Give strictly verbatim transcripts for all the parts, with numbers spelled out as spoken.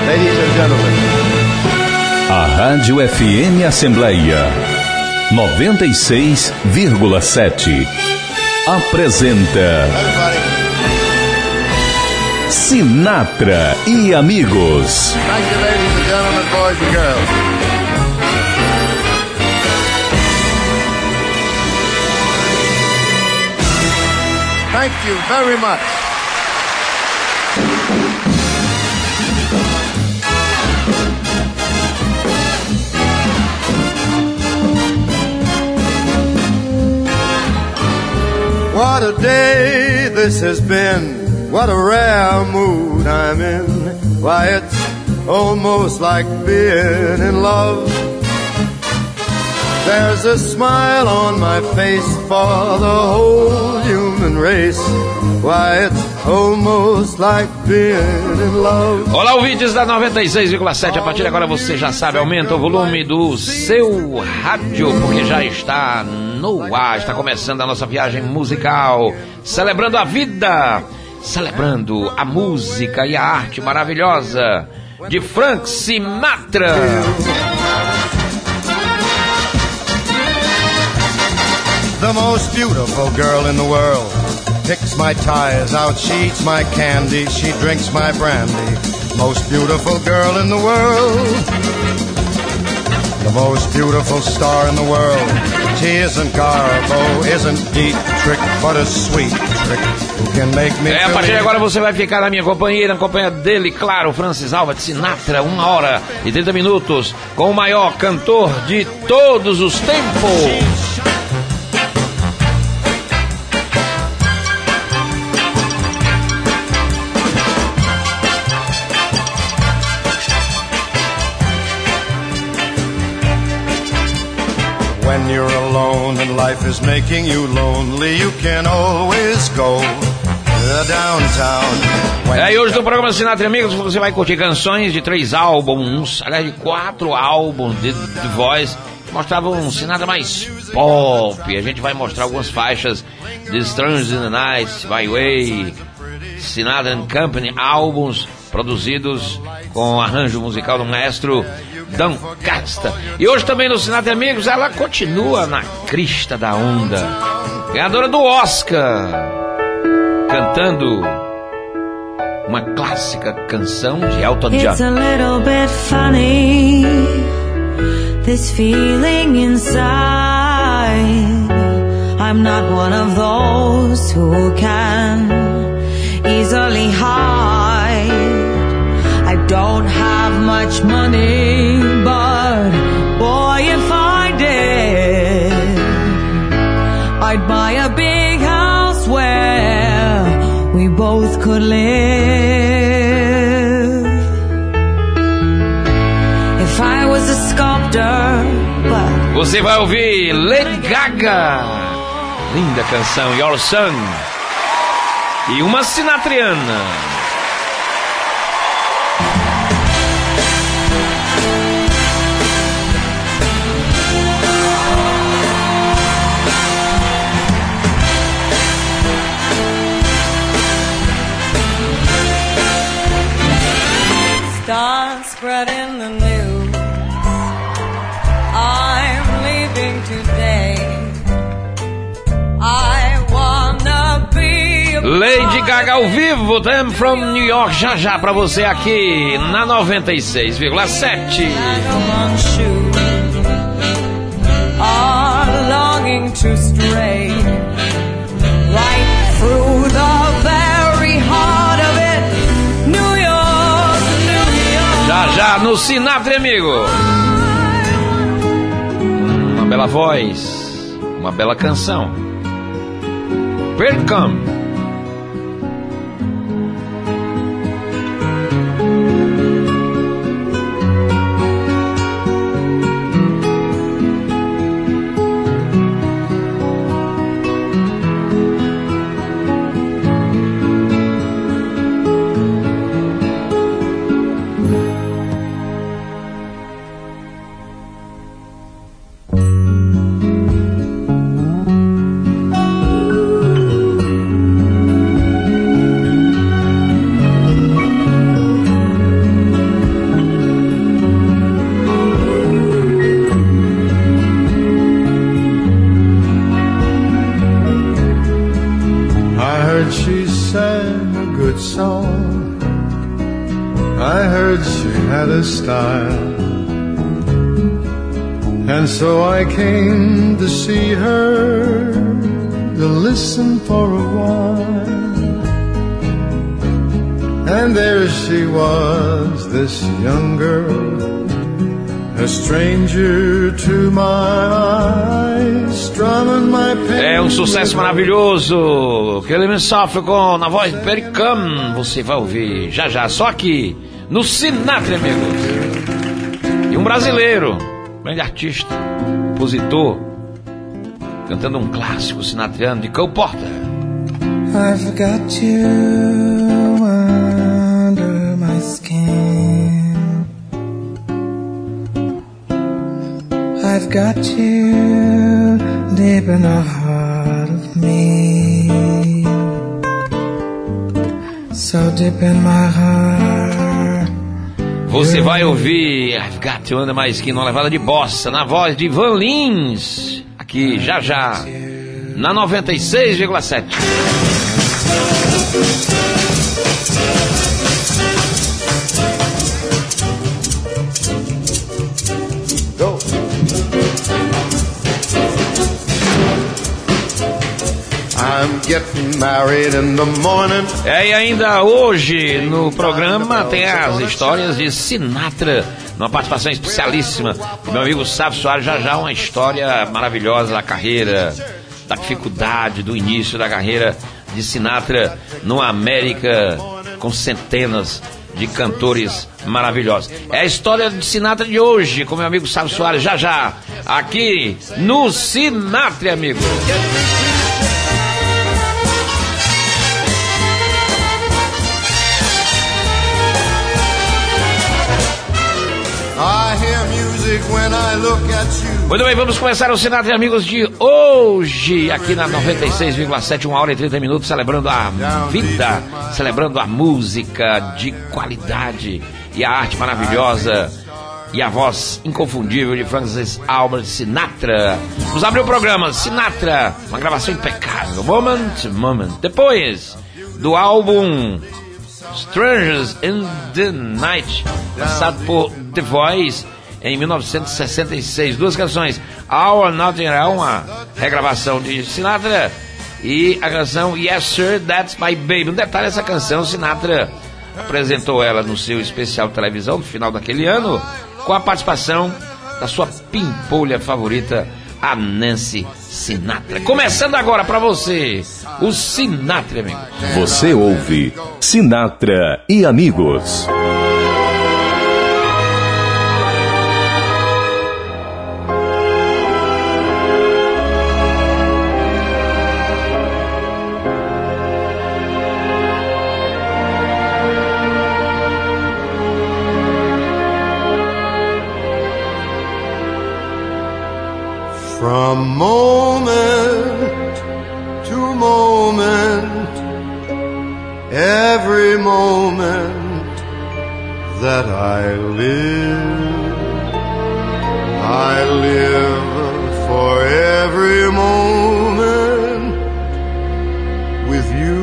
Ladies and gentlemen. A Rádio F M Assembleia noventa e seis vírgula sete apresenta Sinatra e Amigos. Thank you, ladies and gentlemen, boys and girls. Thank you very much. What a day this has been. What a rare mood I'm in. Why, it's almost like being in love. There's a smile on my face for the whole human race. Why, it's almost like being in love. Olá, ouvintes da noventa e seis vírgula sete. A partir de agora você já sabe, aumenta o volume do seu rádio, porque já está no ar. Está começando a nossa viagem musical, celebrando a vida, celebrando a música e a arte maravilhosa de Frank Sinatra. The most beautiful girl in the world picks my ties out, she eats my candy, she drinks my brandy. Most beautiful girl in the world. The most beautiful star in the world. She isn't Garbo, isn't Dietrich, but a sweet trick who can make me. É, a partir de agora você vai ficar na minha companhia, na companhia dele, claro, Francis Alva de Sinatra, uma hora e trinta minutos, com o maior cantor de todos os tempos. When you're alone and life is making you lonely, you can always go downtown. É, e hoje no programa Sinatra e Amigos você vai curtir canções de três álbuns, aliás de quatro álbuns de The Voice, que mostravam um Sinatra mais pop. A gente vai mostrar algumas faixas de Strange in the Night, My Way, Sinatra and Company, álbuns produzidos com arranjo musical do maestro Dan Casta. E hoje também no Sinatra e Amigos ela continua na crista da onda, ganhadora do Oscar, cantando uma clássica canção de Elton John. It's a little bit funny, this feeling inside. I'm not one of those who can easily hide. I don't have much money, but boy, if I did, I'd buy a big house where we both could live. If I was a sculptor, but você vai ouvir Lady Gaga, linda canção, Your Son, e uma sinatriana. start spreading the news. I'm leaving today. I wanna be a Lady Gaga ao vivo, I'm from New York, já já pra você aqui na noventa e seis vírgula sete. Are longing to stray right through the very heart of it. New York, New York. Já já no Sinatra, amigo. Uma bela voz, uma bela canção. Welcome. I heard she had a style, and so I came to see her, to listen for a while. And there she was, this young girl, a stranger to my eyes, strumming my pen. É um sucesso maravilhoso que ele me sofre com na voz de Pericam. Você vai ouvir já já, só aqui no Sinatra, amigos. E um brasileiro, grande artista, compositor, cantando um clássico sinatriano de Cole Porter. I've got you under my skin. I've got you deep in the heart of me. So deep in my heart. Você vai ouvir I've Got You Under My Skin, uma levada de bossa, na voz de Van Lins, aqui já já, na noventa e seis vírgula sete. Go. I'm getting married in the morning. É, e ainda hoje no programa tem as histórias de Sinatra, numa participação especialíssima do meu amigo Sávio Soares. Já já uma história maravilhosa da carreira, da dificuldade do início da carreira de Sinatra no América, com centenas de cantores maravilhosos. É a história de Sinatra de hoje, com meu amigo Sávio Soares, já já, aqui no Sinatra, amigo. Muito bem, vamos começar o Sinatra, amigos, de hoje, aqui na noventa e seis vírgula sete, uma hora e trinta minutos, celebrando a vida, celebrando a música de qualidade e a arte maravilhosa e a voz inconfundível de Francis Albert Sinatra. Vamos abrir o programa Sinatra, uma gravação impecável, Moment to Moment. Depois do álbum Strangers in the Night, lançado por The Voice em mil novecentos e sessenta e seis, duas canções, All or Nothing, uma regravação de Sinatra, e a canção Yes Sir, That's My Baby. Um detalhe, essa canção Sinatra apresentou ela no seu especial de televisão no final daquele ano, com a participação da sua pimpolha favorita, a Nancy Sinatra. Começando agora pra você, o Sinatra, amigo. Você ouve Sinatra e Amigos. From moment to moment, every moment that I live, I live for every moment with you.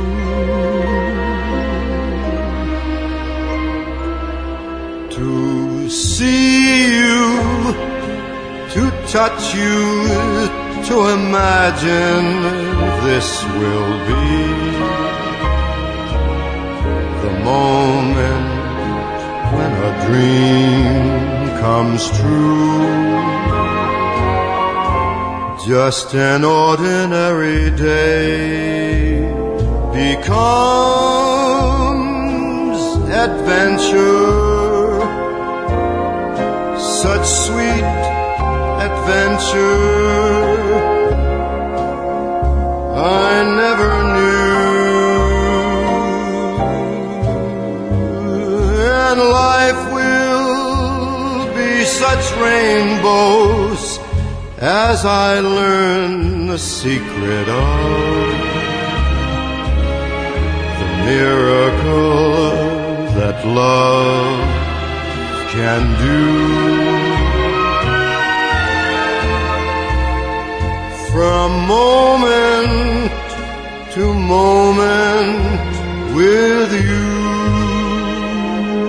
To see you, to touch you, to imagine this will be the moment when a dream comes true. Just an ordinary day becomes adventure, such sweet adventure I never knew, and life will be such rainbows as I learn the secret of the miracle that love can do. From moment to moment with you.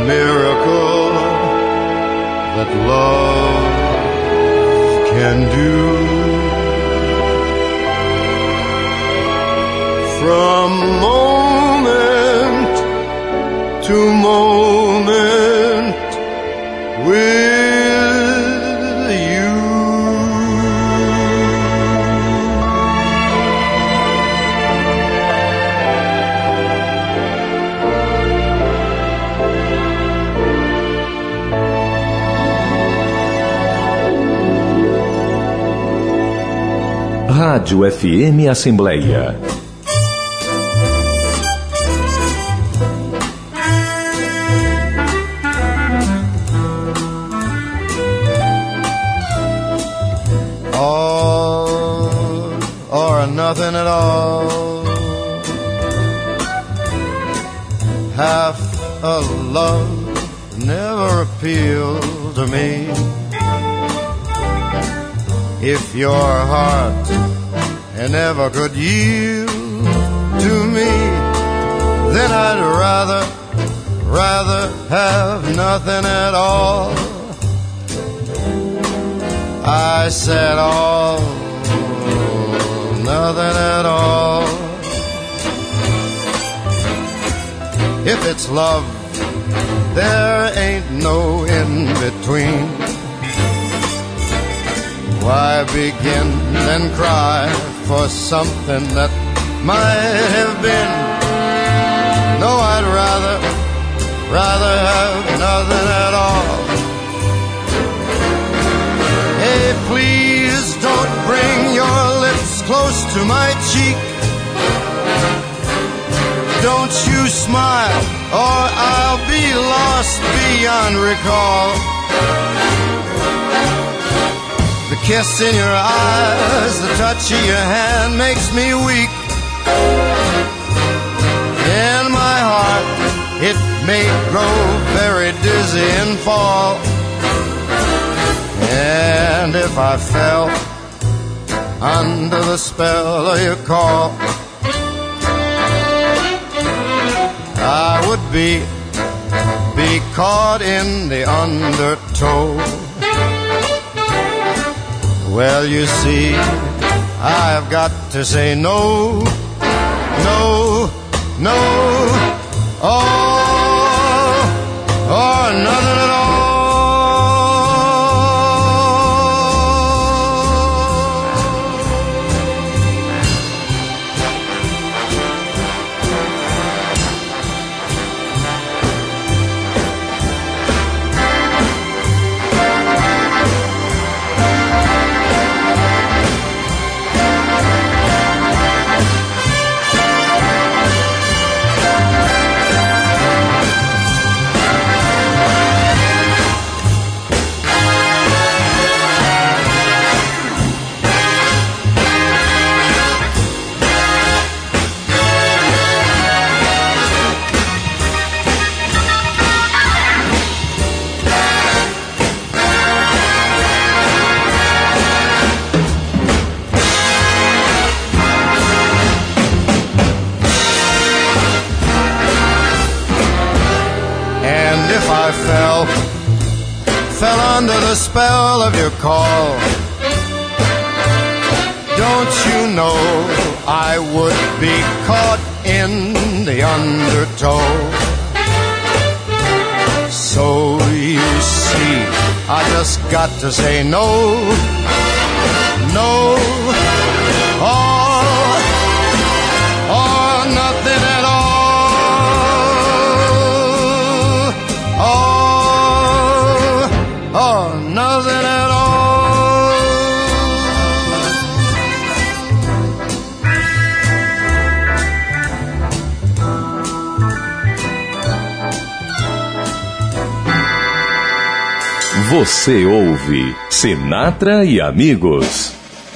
miracle that love can do. From moment to moment with you. Rádio F M Assembleia. All or nothing at all. Half a love never appealed to me. If your heart never could yield to me, then I'd rather, rather have nothing at all. I said all, nothing at all. If it's love, there ain't no in between. Why begin and cry for something that might have been? No, I'd rather, rather have nothing at all. Hey, please don't bring your lips close to my cheek. Don't you smile or I'll be lost beyond recall. The kiss in your eyes, the touch of your hand makes me weak. In my heart, it may grow very dizzy and fall. And if I fell under the spell of your call, I would be, be caught in the undertow. Well, you see, I've got to say no, no, no, all or nothing at all. Fell, fell under the spell of your call. Don't you know I would be caught in the undertow? So you see, I just got to say no, no, all or nothing at all. Oh, nothing at all. Você ouve Sinatra e Amigos.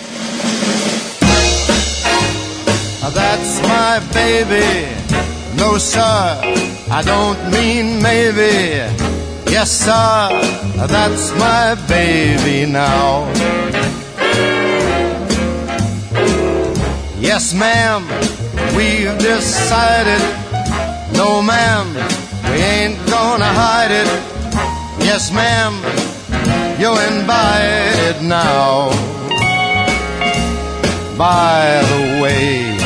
That's my baby. No, sir, I don't mean maybe. Yes, sir, that's my baby now. Yes, ma'am, we've decided. No, ma'am, we ain't gonna hide Yes, ma'am, you're invited now. By the way,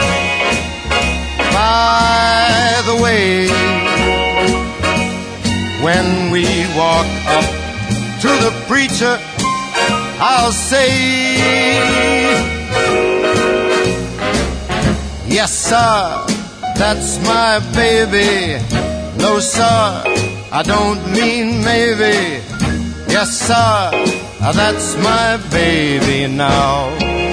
by the way, when we walk up to the preacher, I'll say, yes, sir, that's my baby. No, sir, I don't mean maybe. Yes, sir, that's my baby now.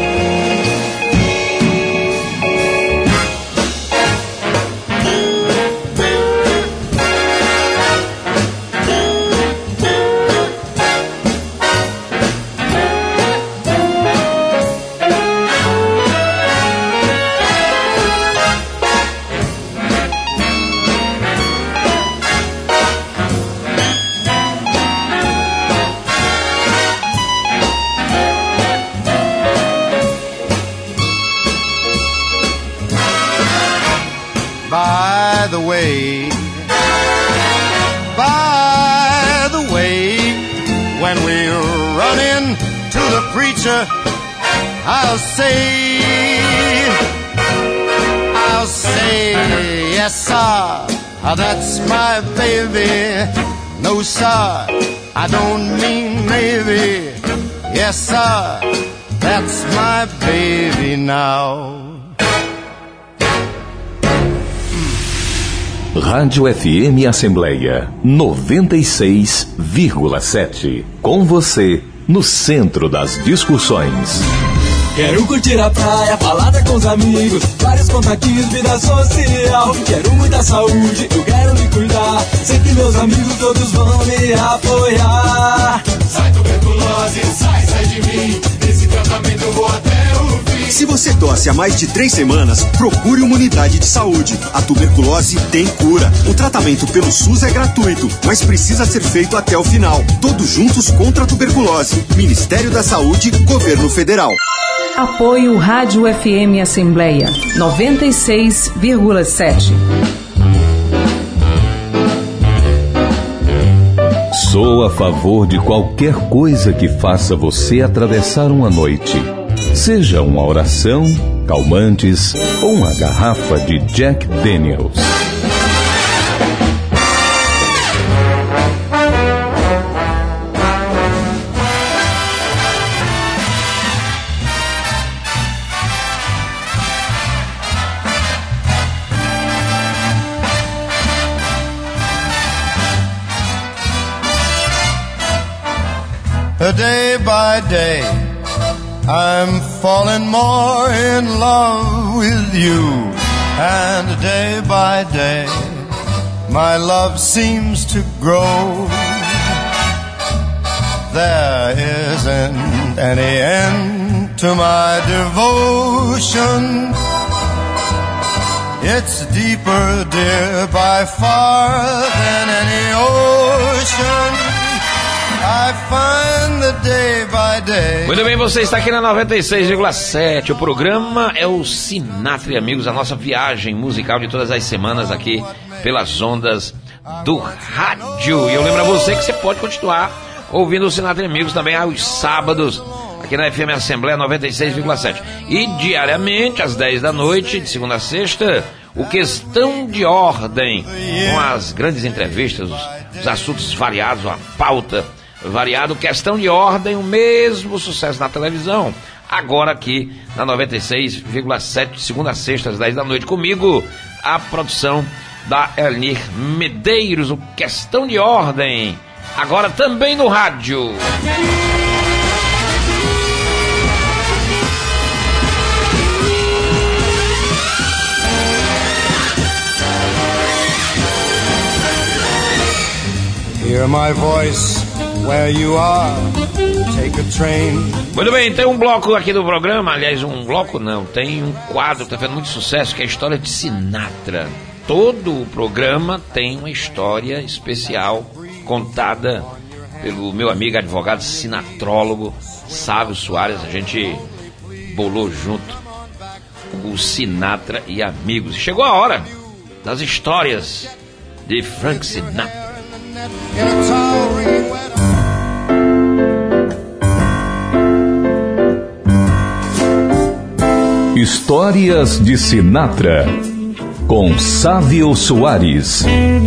By the way, by the way, when we run in to the preacher, I'll say, I'll say, yes, sir, that's my baby. No, sir, I don't mean maybe. Yes, sir, that's my baby now. Rádio F M Assembleia noventa e seis vírgula sete. Com você, no centro das discussões. Quero curtir a praia, balada com os amigos, vários contatinhos, vida social. Quero muita saúde, eu quero me cuidar. Sei que meus amigos todos vão me apoiar. Sai tuberculose, sai, sai de mim. Esse tratamento eu vou até o fim. Se você tosse há mais de três semanas, procure uma unidade de saúde. A tuberculose tem cura. O tratamento pelo SUS é gratuito, mas precisa ser feito até o final. Todos juntos contra a tuberculose. Ministério da Saúde, Governo Federal. Apoio Rádio F M Assembleia noventa e seis vírgula sete. Sou a favor de qualquer coisa que faça você atravessar uma noite. Seja uma oração, calmantes ou uma garrafa de Jack Daniels. Day by day, I'm falling more in love with you. And day by day, my love seems to grow. There isn't any end to my devotion. It's deeper, dear, by far than any ocean. I find the day by day. Muito bem, você está aqui na noventa e seis vírgula sete. O programa é o Sinatra e Amigos, a nossa viagem musical de todas as semanas aqui pelas ondas do rádio. E eu lembro a você que você pode continuar ouvindo o Sinatra e Amigos também aos sábados aqui na F M Assembleia noventa e seis vírgula sete. E diariamente, às dez da noite, de segunda a sexta, o Questão de Ordem, com as grandes entrevistas, os, os assuntos variados, a pauta variada, Questão de Ordem, o mesmo sucesso na televisão, agora aqui na noventa e seis vírgula sete, segunda a sexta, às dez da noite, comigo, a produção da Elnir Medeiros, o Questão de Ordem, agora também no rádio. Hear my voice where you are. Take a train. Muito bem, tem um bloco aqui do programa, aliás, um bloco não, tem um quadro que está fazendo muito sucesso, que é a história de Sinatra. Todo o programa tem uma história especial contada pelo meu amigo advogado sinatrólogo Sávio Soares. A gente bolou junto o Sinatra e Amigos. Chegou a hora das histórias de Frank Sinatra. in a towering wet. Histórias de Sinatra, com Sávio Soares.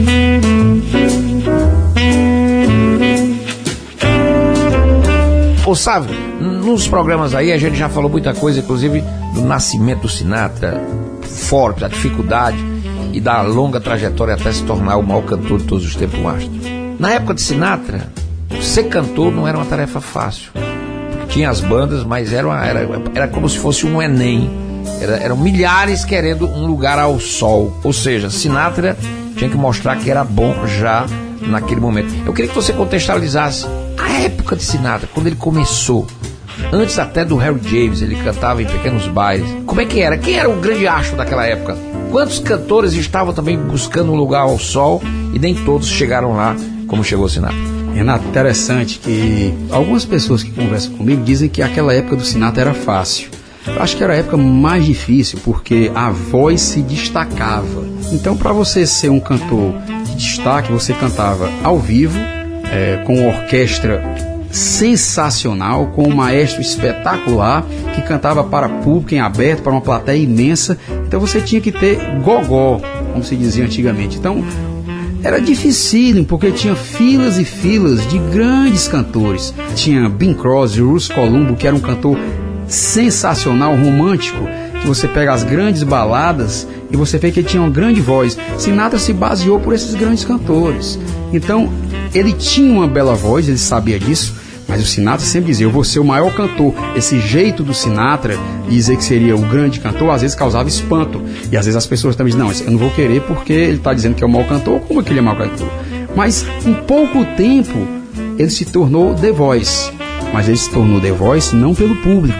Ô Sávio, nos programas aí a gente já falou muita coisa, inclusive do nascimento do Sinatra, forte, da dificuldade e da longa trajetória até se tornar o maior cantor de todos os tempos, astro. Na época de Sinatra, ser cantor não era uma tarefa fácil. Tinha as bandas, mas era, uma, era, era como se fosse um Enem. Era, eram milhares querendo um lugar ao sol. Ou seja, Sinatra tinha que mostrar que era bom já naquele momento. Eu queria que você contextualizasse a época de Sinatra, quando ele começou. Antes até do Harry James, ele cantava em pequenos bailes. Como é que era? Quem era o grande astro daquela época? Quantos cantores estavam também buscando um lugar ao sol e nem todos chegaram lá como chegou o Sinatra? Renato, interessante que algumas pessoas que conversam comigo dizem que aquela época do Sinatra era fácil. Eu acho que era a época mais difícil porque a voz se destacava. Então, para você ser um cantor de destaque, você cantava ao vivo, é, com uma orquestra sensacional, com um maestro espetacular que cantava para público em aberto, para uma plateia imensa. Então você tinha que ter gogó, como se dizia antigamente. Então era dificílimo, porque tinha filas e filas de grandes cantores. Tinha Bing Crosby, Russ Columbo, que era um cantor sensacional, romântico, que você pega as grandes baladas e você vê que ele tinha uma grande voz. Sinatra se baseou por esses grandes cantores. Então ele tinha uma bela voz, ele sabia disso, mas o Sinatra sempre dizia: eu vou ser o maior cantor. Esse jeito do Sinatra de dizer que seria o grande cantor às vezes causava espanto, e às vezes as pessoas também dizem: não, eu não vou querer porque ele está dizendo que é o maior cantor. Como é que ele é o maior cantor? Mas em pouco tempo ele se tornou The Voice. Mas ele se tornou The Voice não pelo público,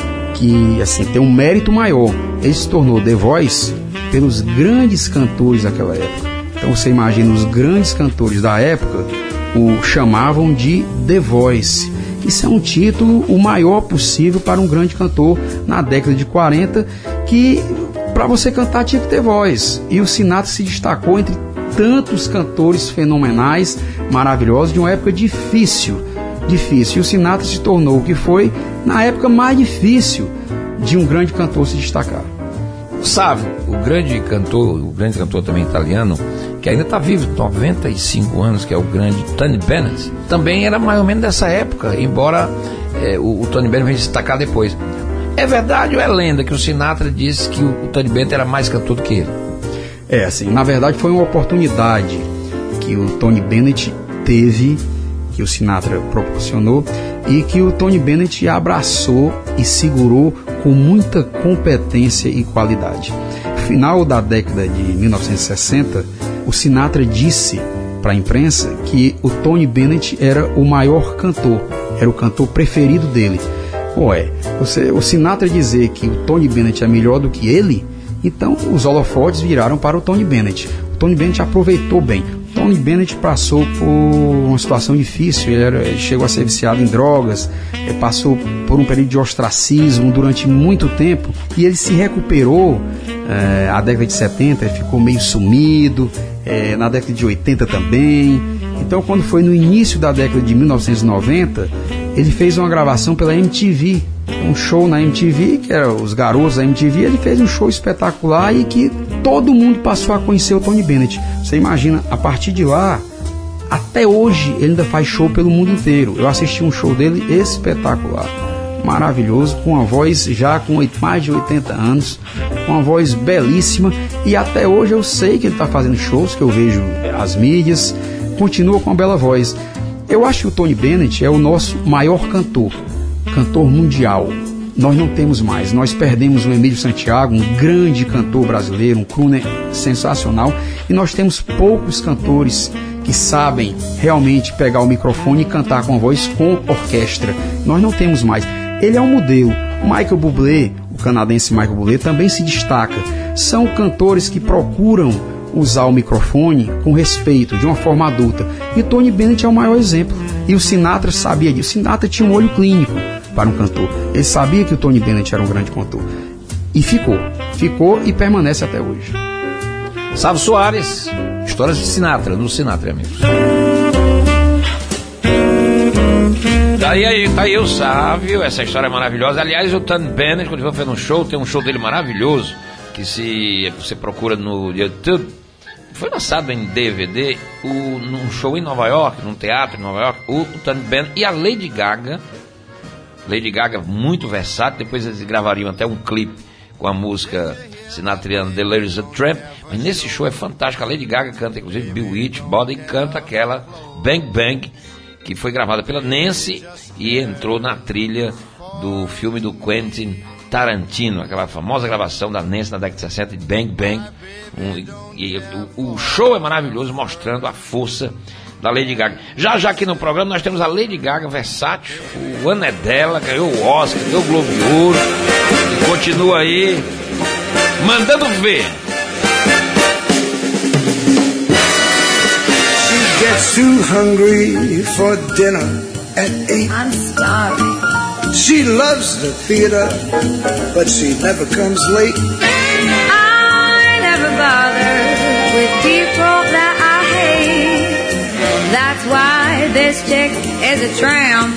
que assim tem um mérito maior. Ele se tornou The Voice pelos grandes cantores daquela época. Então você imagina, os grandes cantores da época o chamavam de The Voice. Isso é um título o maior possível para um grande cantor na década de quarenta, que para você cantar tinha que ter voz. E o Sinatra se destacou entre tantos cantores fenomenais, maravilhosos, de uma época difícil, difícil. E o Sinatra se tornou o que foi na época mais difícil de um grande cantor se destacar. Sávio, o grande cantor, o grande cantor também italiano, que ainda está vivo, noventa e cinco anos, que é o grande Tony Bennett, também era mais ou menos dessa época, embora é, o, o Tony Bennett venha se destacar depois. É verdade ou é lenda que o Sinatra disse que o, o Tony Bennett era mais cantor do que ele? É, assim, na verdade foi uma oportunidade que o Tony Bennett teve, que o Sinatra proporcionou, e que o Tony Bennett abraçou e segurou com muita competência e qualidade. No final da década de mil novecentos e sessenta, o Sinatra disse para a imprensa que o Tony Bennett era o maior cantor, era o cantor preferido dele. Ué, você, o Sinatra dizer que o Tony Bennett é melhor do que ele, então os holofotes viraram para o Tony Bennett. O Tony Bennett aproveitou bem. Tony Bennett passou por uma situação difícil, ele, era, ele chegou a ser viciado em drogas, ele passou por um período de ostracismo durante muito tempo, e ele se recuperou é, na década de setenta, ele ficou meio sumido, é, na década de oitenta também. Então, quando foi no início da década de mil novecentos e noventa, ele fez uma gravação pela M T V, um show na M T V, que era os garotos da M T V. Ele fez um show espetacular e que todo mundo passou a conhecer o Tony Bennett. Você imagina, a partir de lá, até hoje, ele ainda faz show pelo mundo inteiro. Eu assisti um show dele espetacular, maravilhoso, com uma voz já com mais de oitenta anos, com uma voz belíssima, e até hoje eu sei que ele está fazendo shows, que eu vejo as mídias, continua com uma bela voz. Eu acho que o Tony Bennett é o nosso maior cantor, cantor mundial. Nós não temos mais, nós perdemos o Emílio Santiago, um grande cantor brasileiro, um crooner sensacional, e nós temos poucos cantores que sabem realmente pegar o microfone e cantar com a voz com orquestra. Nós não temos mais. Ele é um modelo. O Michael Bublé, o canadense Michael Bublé, também se destaca. São cantores que procuram usar o microfone com respeito, de uma forma adulta. E Tony Bennett é o maior exemplo. E o Sinatra sabia disso. O Sinatra tinha um olho clínico para um cantor. Ele sabia que o Tony Bennett era um grande cantor. E ficou. Ficou e permanece até hoje. Sávio Soares, histórias de Sinatra, no Sinatra, amigos. Tá aí, tá aí o Sávio, essa história é maravilhosa. Aliás, o Tony Bennett, quando ele foi fazer um show, tem um show dele maravilhoso, que se você procura no YouTube, foi lançado em D V D, o, num show em Nova York, num teatro em Nova York, o, o Tony Bennett e a Lady Gaga. Lady Gaga muito versátil, depois eles gravariam até um clipe com a música sinatriana The Ladies of Tramp, mas nesse show é fantástico. A Lady Gaga canta inclusive Bewitched, Body, e canta aquela Bang Bang, que foi gravada pela Nancy e entrou na trilha do filme do Quentin Tarantino, aquela famosa gravação da Nancy na década de sessenta de Bang Bang. Um, e, e o, o show é maravilhoso, mostrando a força da Lady Gaga. Já já aqui no programa nós temos a Lady Gaga versátil, o ano é dela, ganhou o Oscar, ganhou o Globo de Ouro e continua aí mandando ver. She gets too hungry for dinner at eight. I'm starving. She loves the theater, but she never comes late. I never bother with people that I hate. That's why this chick is a tramp.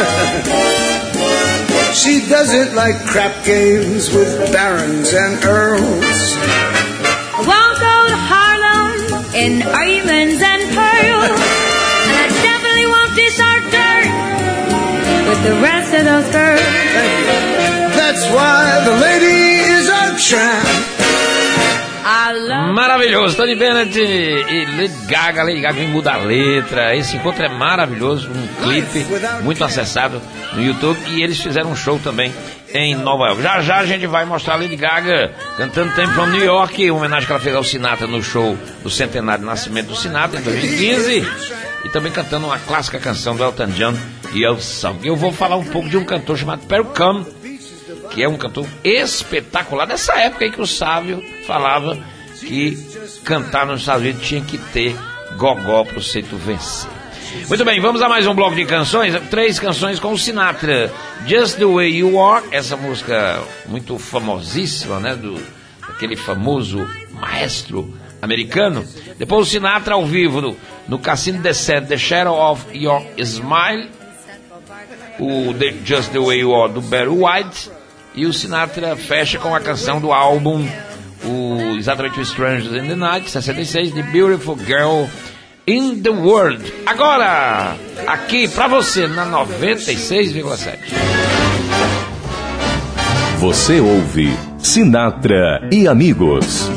She doesn't like crap games with barons and earls. I won't go to Harlem in diamonds and pearls. And I definitely won't dish our dirt with the rest of those girls. That's why the lady is a tramp. Maravilhoso, Tony Bennett e Lady Gaga. Lady Gaga vem mudar a letra. Esse encontro é maravilhoso, um clipe muito acessado no YouTube, e eles fizeram um show também em Nova York. Já já a gente vai mostrar a Lady Gaga cantando Time from New York, em homenagem que ela fez ao Sinatra no show do centenário do nascimento do Sinatra em dois mil e quinze, e também cantando uma clássica canção do Elton John, Your Song. Eu vou falar um pouco de um cantor chamado Perry Como, que é um cantor espetacular, dessa época aí que o Sávio falava que cantar nos Estados Unidos tinha que ter gogó pro Seito vencer. Muito bem, vamos a mais um bloco de canções. Três canções com o Sinatra. Just the Way You Are, essa música muito famosíssima, né, do aquele famoso maestro americano. Depois o Sinatra ao vivo no, no Cassino Descent, The Shadow of Your Smile, o the, Just the Way You Are do Barry White, e o Sinatra fecha com a canção do álbum, o, exatamente o Strangers in the Night, sessenta e seis, The Beautiful Girl in the World. Agora, aqui pra você na noventa e seis vírgula sete. Você ouve Sinatra e Amigos.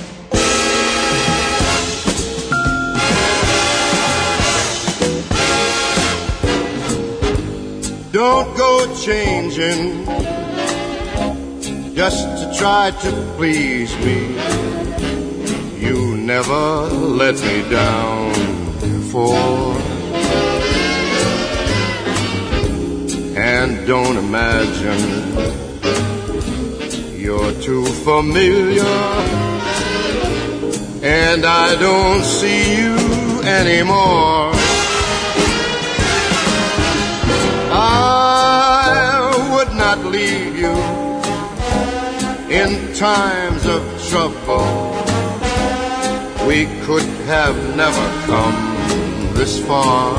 Don't go changing just to try to please me. You never let me down before. And don't imagine you're too familiar and I don't see you anymore. I would not leave you in times of trouble. We could have never come this far.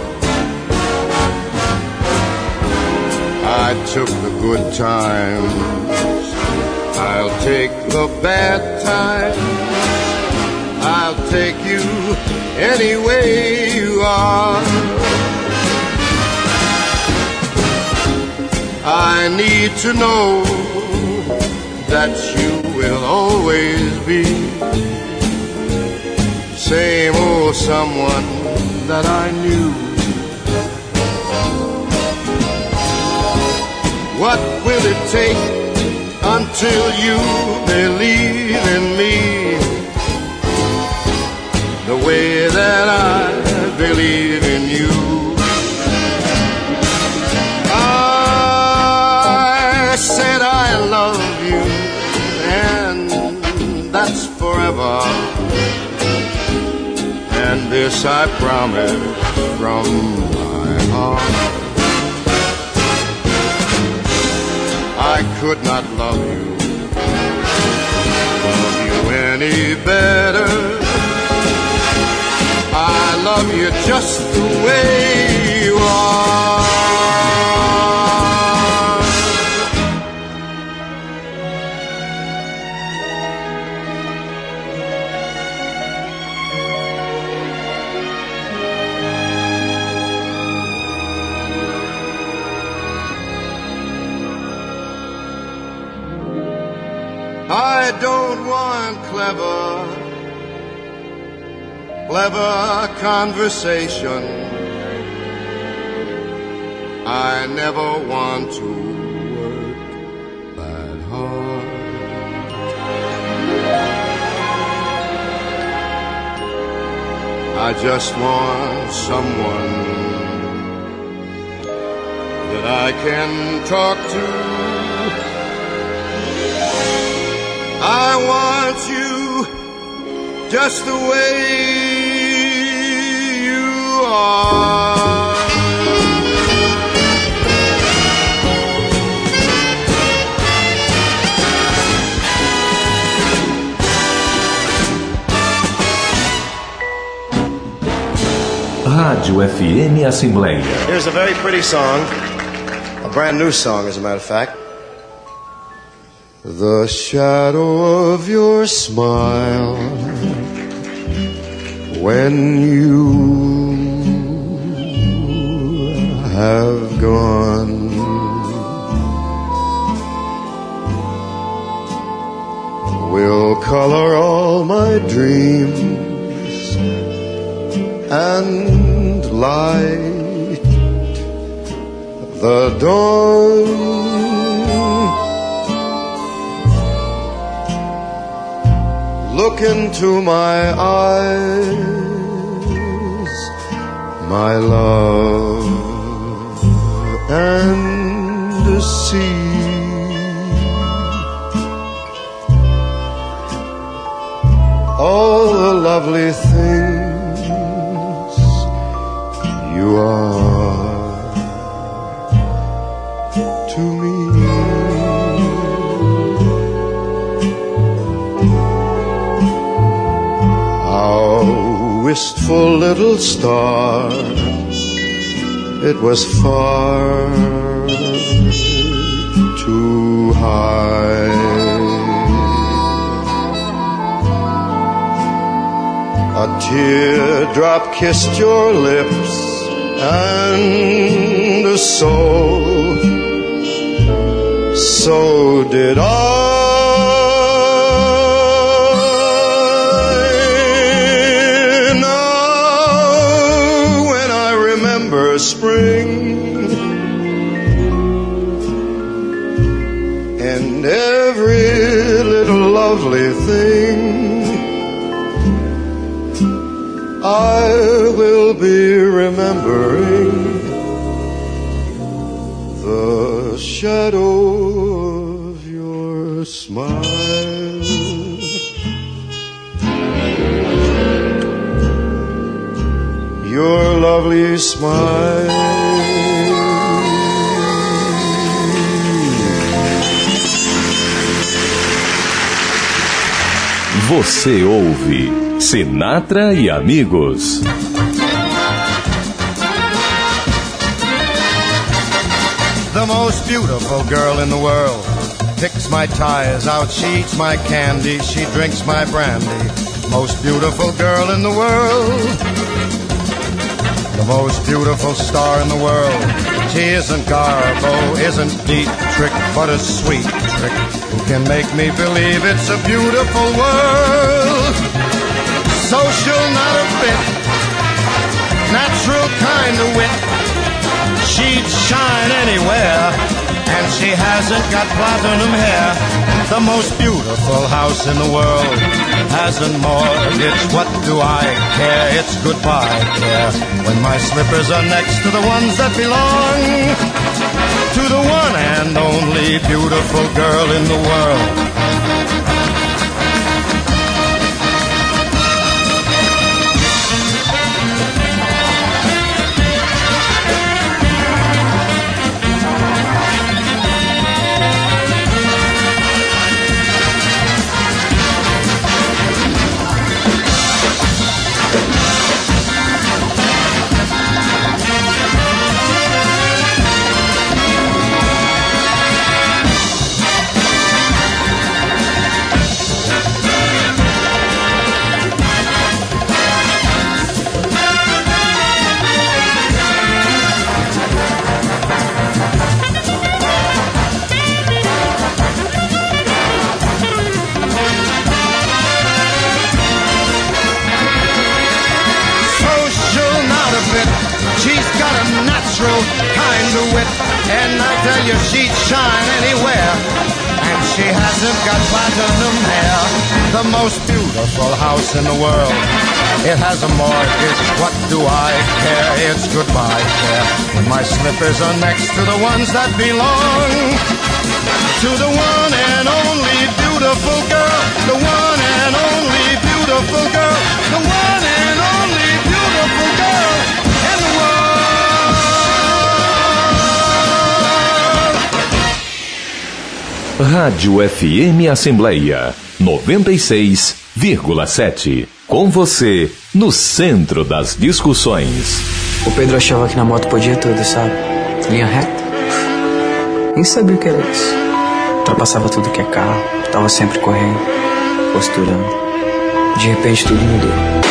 I took the good times, I'll take the bad times, I'll take you any way you are. I need to know that you will always be the same old someone that I knew. What will it take until you believe in me the way that I believe in you? I said I love you, and that's forever. And this I promise from my heart. I could not love you, love you any better. I love you just the way you are. I don't want clever, clever conversation. I never want to work that hard. I just want someone that I can talk to. I want you just the way you are. Rádio F M Assembleia. Here's a very pretty song, a brand new song as a matter of fact. The shadow of your smile when you have gone will color all my dreams and light the dawn. Look into my eyes, my love, and see all the lovely things you are to me. Wistful little star, it was far too high. A teardrop kissed your lips, and so, so did I. Spring and every little lovely thing I will be remembering the shadow of your smile. Your lovely smile. Você ouve Sinatra e Amigos. The most beautiful girl in the world picks my tires out, she eats my candy, she drinks my brandy. Most beautiful girl in the world. The most beautiful star in the world. She isn't Garbo, isn't Dietrich, but a sweet trick who can make me believe it's a beautiful world. Social, not a bit. Natural kind of wit. She'd shine anywhere, and she hasn't got platinum hair. The most beautiful house in the world hasn't mortgage. What do I care? It's goodbye care when my slippers are next to the ones that belong to the one and only beautiful girl in the world. true kind of wit, and I tell you she'd shine anywhere. And she hasn't got platinum hair. The most beautiful house in the world. It has a mortgage, what do I care? It's goodbye care when my slippers are next to the ones that belong to the one and only beautiful girl. The one and only beautiful girl. The one and only beautiful girl in the world. Rádio F M Assembleia noventa e seis vírgula sete. Com você, no centro das discussões. O Pedro achava que na moto podia tudo, sabe? Linha reta. Nem sabia o que era isso. Ultrapassava tudo que é carro. Tava sempre correndo, posturando. De repente tudo mudou.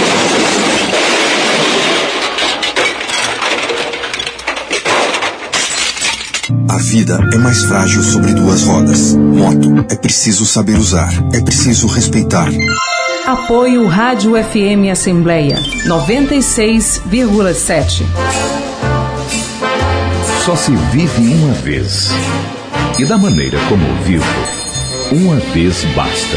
A vida é mais frágil sobre duas rodas. Moto é preciso saber usar. É preciso respeitar. Apoio Rádio F M Assembleia noventa e seis vírgula sete. Só se vive uma vez. E da maneira como vivo, uma vez basta.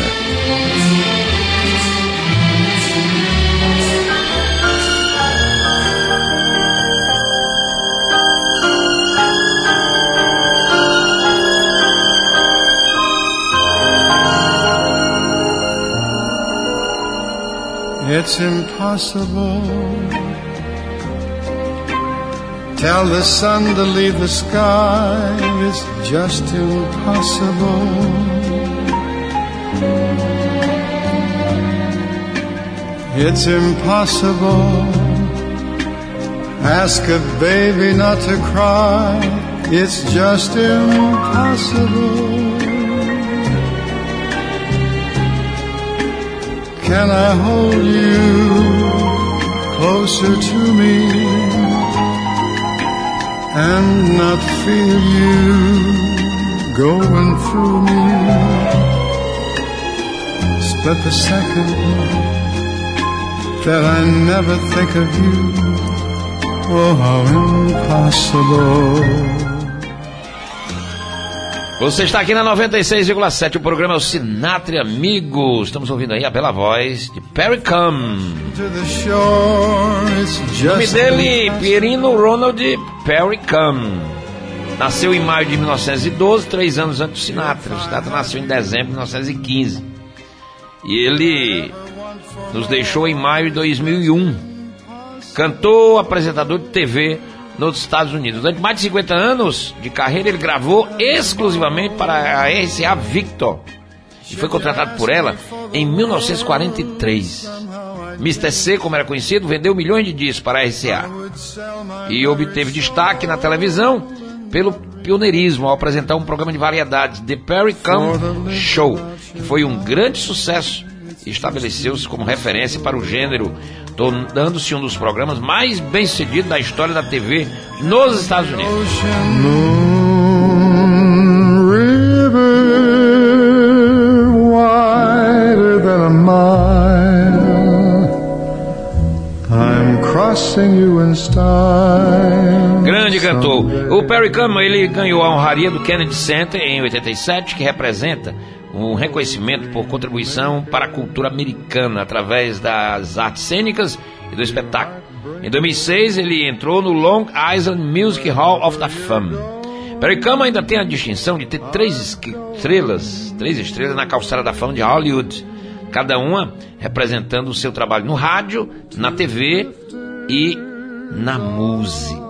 It's impossible. Tell the sun to leave the sky. It's just impossible. It's impossible. Ask a baby not to cry. It's just impossible. Can I hold you closer to me and not feel you going through me? Split the second that I never think of you. Oh, how impossible. Você está aqui na noventa e seis vírgula sete, o programa é o Sinatra Amigos. Estamos ouvindo aí a bela voz de Perry Como. O nome dele, Pierino Ronald Perry Como. Nasceu em maio de mil novecentos e doze, três anos antes do Sinatra. O Sinatra nasceu em dezembro de mil novecentos e quinze. E ele nos deixou em maio de dois mil e um. Cantor, apresentador de T V nos Estados Unidos. Durante mais de cinquenta anos de carreira, ele gravou exclusivamente para a R C A Victor e foi contratado por ela em mil novecentos e quarenta e três. mister C, como era conhecido, vendeu milhões de discos para a R C A e obteve destaque na televisão pelo pioneirismo ao apresentar um programa de variedades, The Perry Como Show, que foi um grande sucesso e estabeleceu-se como referência para o gênero, tornando-se um dos programas mais bem-sucedidos da história da T V nos Estados Unidos. Moon river wider than a mile, I'm crossing you in style. Grande cantor. O Perry Como, ele ganhou a honraria do Kennedy Center em oitenta e sete, que representa um reconhecimento por contribuição para a cultura americana através das artes cênicas e do espetáculo. Em dois mil e seis, ele entrou no Long Island Music Hall of Fame. Perry Como ainda tem a distinção de ter três estrelas, três estrelas na calçada da fama de Hollywood, cada uma representando o seu trabalho no rádio, na T V e na música.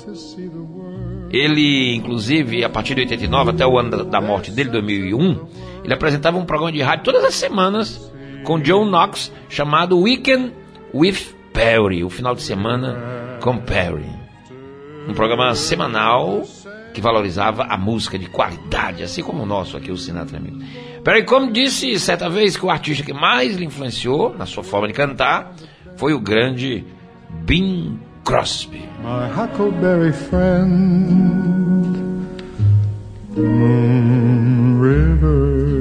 Ele, inclusive, a partir de oitenta e nove até o ano da morte dele, dois mil e um, ele apresentava um programa de rádio todas as semanas com John Knox, chamado Weekend with Perry, o final de semana com Perry. Um programa semanal que valorizava a música de qualidade, assim como o nosso aqui, o Sinatra Amigo. Perry Como disse certa vez que o artista que mais lhe influenciou na sua forma de cantar foi o grande Bing Crosby. My huckleberry friend, Moon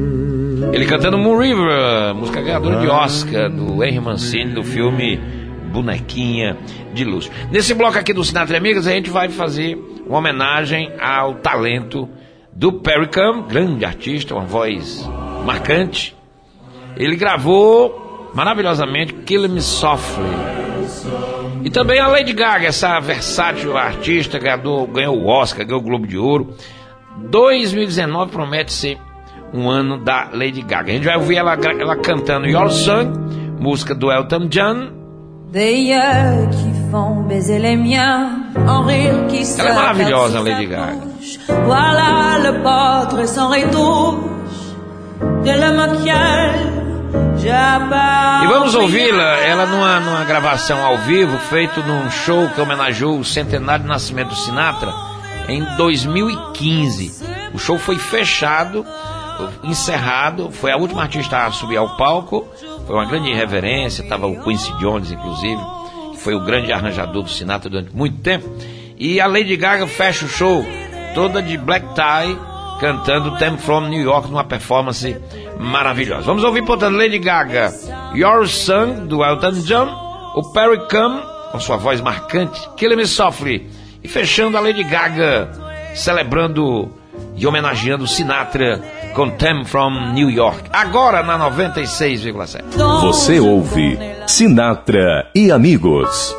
River. Ele cantando Moon River, música ganhadora de Oscar do Henry Mancini, do filme bonequinha de luxo. Nesse bloco aqui do Sinatra e Amigas, a gente vai fazer uma homenagem ao talento do Perry Como, grande artista, uma voz marcante. Ele gravou maravilhosamente Kill Me Softly. E também a Lady Gaga, essa versátil artista, ganhou, ganhou o Oscar, ganhou o Globo de Ouro. dois mil e dezenove promete ser um ano da Lady Gaga. A gente vai ouvir ela, ela cantando Your Song, música do Elton John. Des yeux qui font baiser les miens, en rire qui se Ela é maravilhosa, a Lady Gaga. Voilà le portrait sans retouche de l'homme auquel j'appartiens. E vamos ouvi-la, ela numa, numa gravação ao vivo, feito num show que homenageou o centenário de nascimento do Sinatra, em dois mil e quinze. O show foi fechado, encerrado, foi a última artista a subir ao palco. Foi uma grande reverência, estava o Quincy Jones, inclusive, que foi o grande arranjador do Sinatra durante muito tempo. E a Lady Gaga fecha o show toda de black tie, cantando Them From New York, numa performance maravilhosa. Vamos ouvir, portanto, Lady Gaga, Your Song, do Elton John, o Perry Como, com sua voz marcante, Kill Me Softly, e fechando a Lady Gaga, celebrando e homenageando Sinatra com Them From New York, agora na noventa e seis vírgula sete. Você ouve Sinatra e Amigos.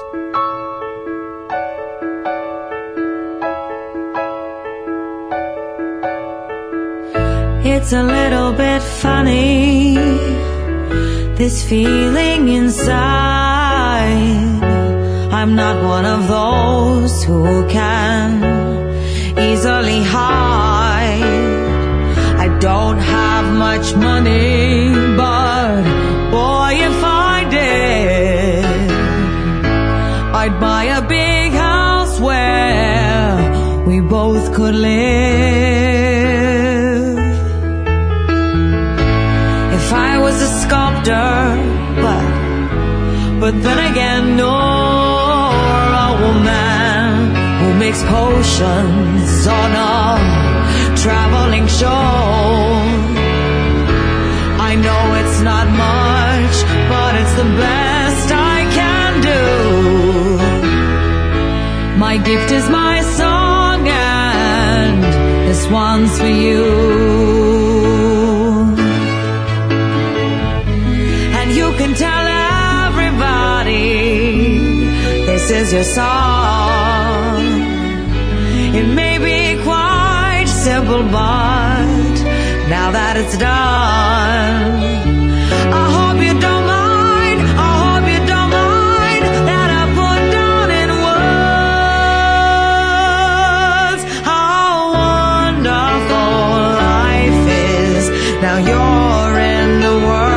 It's a little bit funny, this feeling inside. I'm not one of those who can easily hide. I don't have much money, but boy, if I did, I'd buy a big house where we both could live. If I was a sculptor, but, but then again, no, a woman who makes potions on a traveling show. I know it's not much, but it's the best I can do. My gift is my song, and this one's for you. And you can tell everybody this is your song. It may be quite simple, but now that it's done, I hope you don't mind, I hope you don't mind that I put down in words how wonderful life is. Now you're in the world.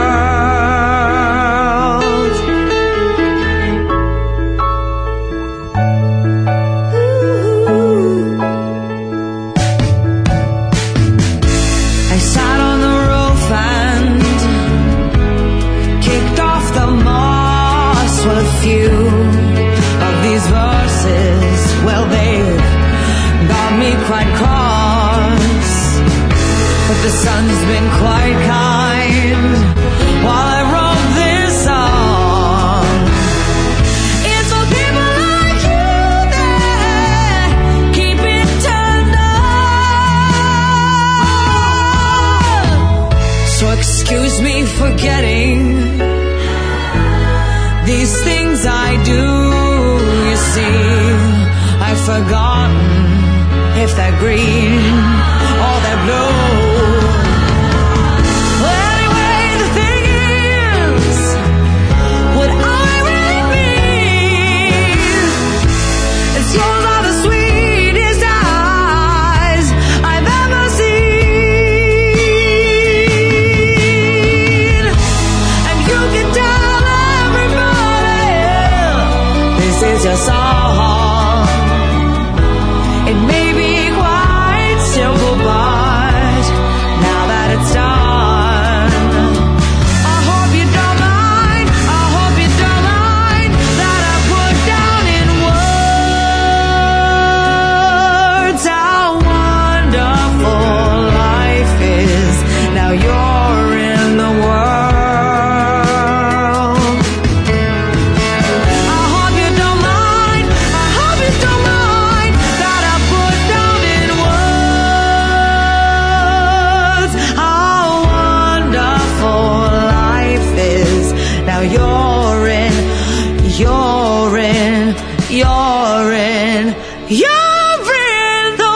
Few of these verses, well, they've got me quite cross, but the sun's been quite kind while I wrote this song. It's for people like you that keep it turned on. So excuse me for getting these things I do, you see, I've forgotten if they're green or they're blue. Well, anyway, the thing is, what I really mean is yours are the sweetest eyes I've ever seen. And you can tell this is your song. It may be quite simple, but now that it's done, I hope you don't mind, I hope you don't mind that I put down in words how wonderful life is. Now you're in the world. I You're in, you're in the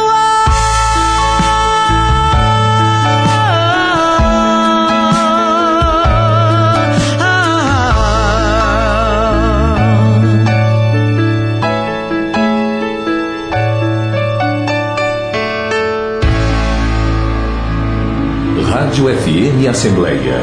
Rádio F M Assembleia.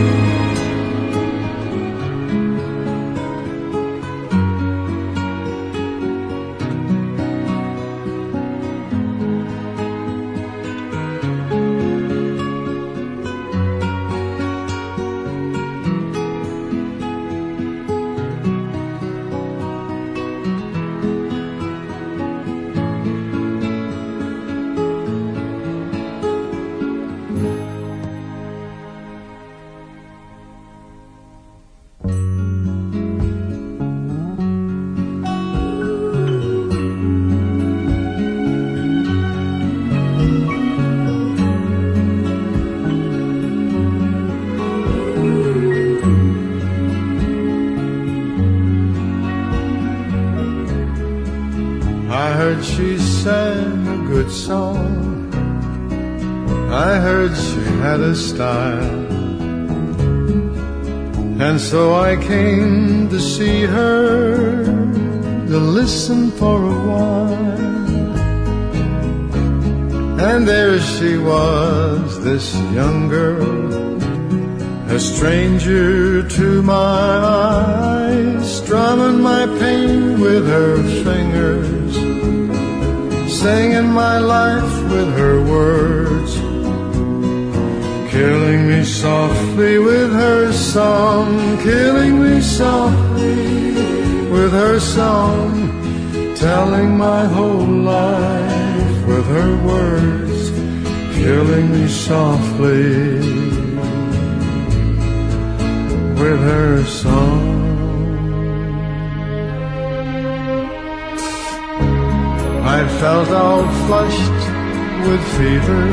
She sang a good song. I heard she had a style, and so I came to see her, to listen for a while. And there she was, this young girl, a stranger to my eyes, strumming my pain with her fingers, singing my life with her words, killing me softly with her song, killing me softly with her song, telling my whole life with her words, killing me softly with her song. I felt all flushed with fever,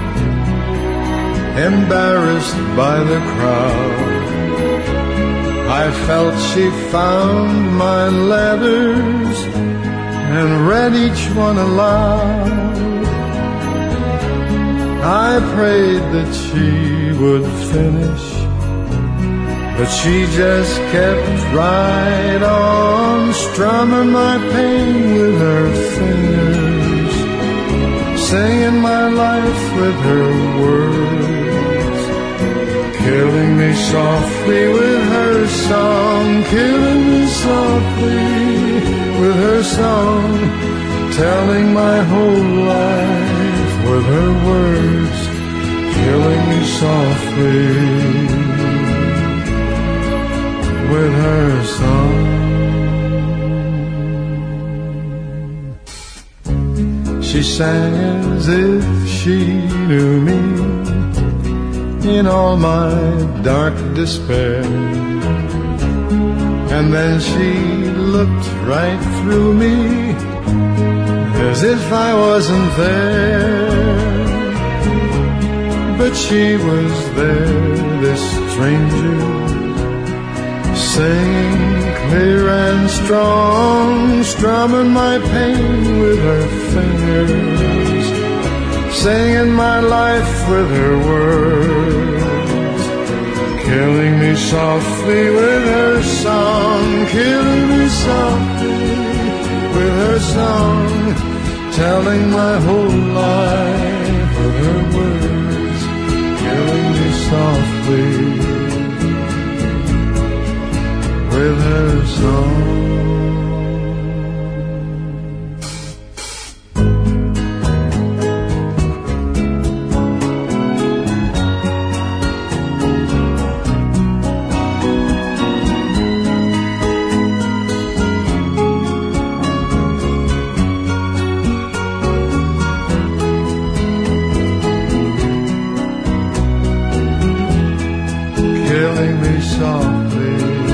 embarrassed by the crowd. I felt she found my letters and read each one aloud. I prayed that she would finish, but she just kept right on, strumming my pain with her fingers, singing my life with her words, killing me softly with her song, killing me softly with her song, telling my whole life with her words, killing me softly with her song. She sang as if she knew me in all my dark despair, and then she looked right through me as if I wasn't there. But she was there, this stranger, singing clear and strong, strumming my pain with her fingers, singing my life with her words, killing me softly with her song, killing me softly with her song, telling my whole life with her words, killing me softly with her song. Killing me softly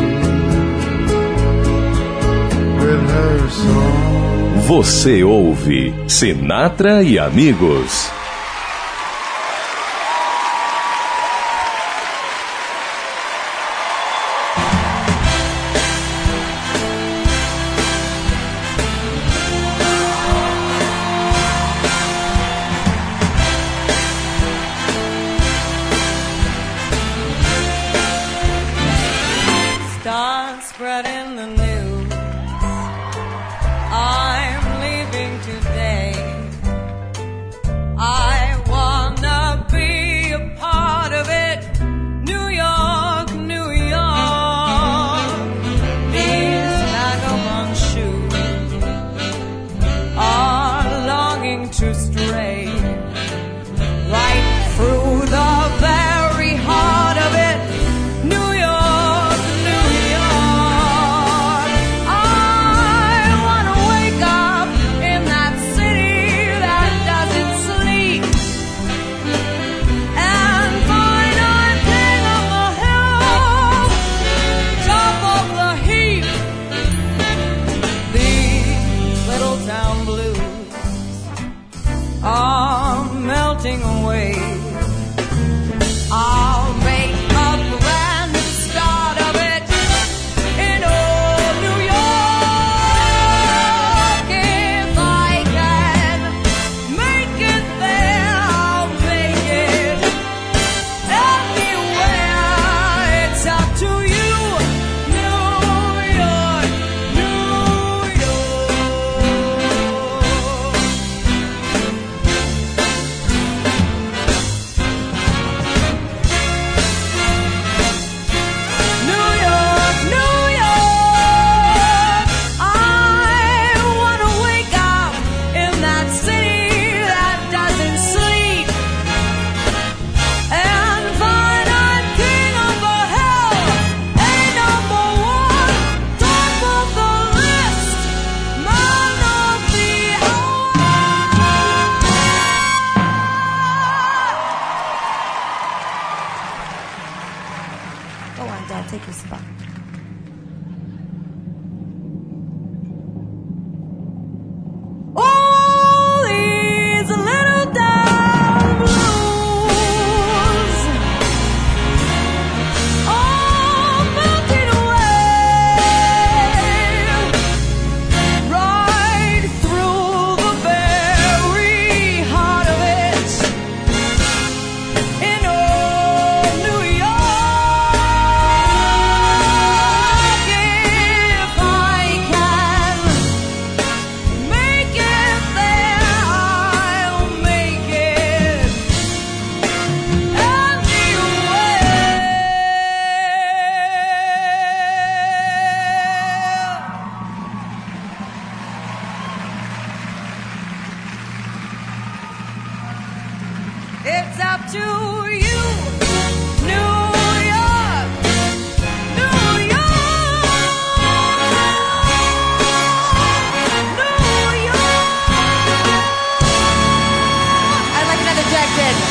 with her song. Você ouve Sinatra e Amigos. to you, New York, New York, New York. I'd like another Jack Daniels.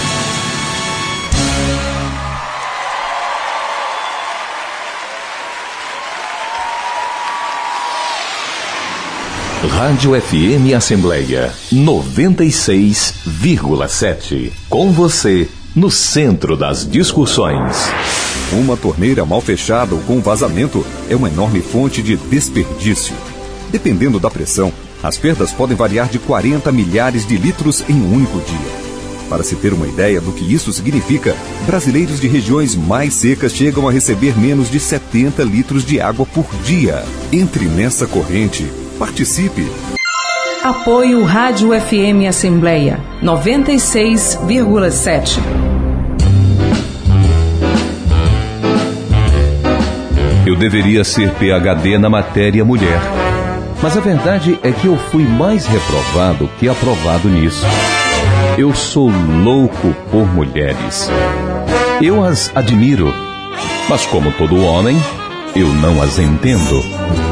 Rádio F M Assembleia noventa e seis vírgula sete. Com você, no centro das discussões. Uma torneira mal fechada ou com vazamento é uma enorme fonte de desperdício. Dependendo da pressão, as perdas podem variar de quarenta milhares de litros em um único dia. Para se ter uma ideia do que isso significa, brasileiros de regiões mais secas chegam a receber menos de setenta litros de água por dia. Entre nessa corrente. Participe! Apoio Rádio F M Assembleia noventa e seis vírgula sete. Eu deveria ser P H D na matéria mulher, mas a verdade é que eu fui mais reprovado que aprovado nisso. Eu sou louco por mulheres. Eu as admiro, mas como todo homem, eu não as entendo.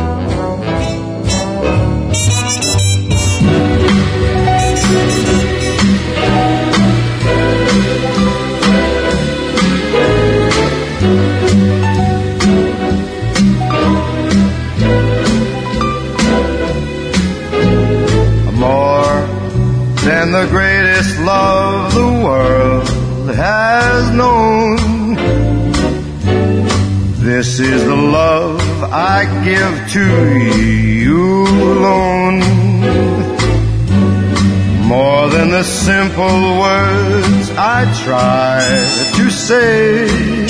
And the greatest love the world has known. This is the love I give to you alone. More than the simple words I try to say.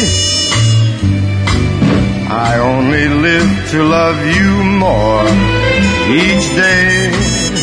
I only live to love you more each day.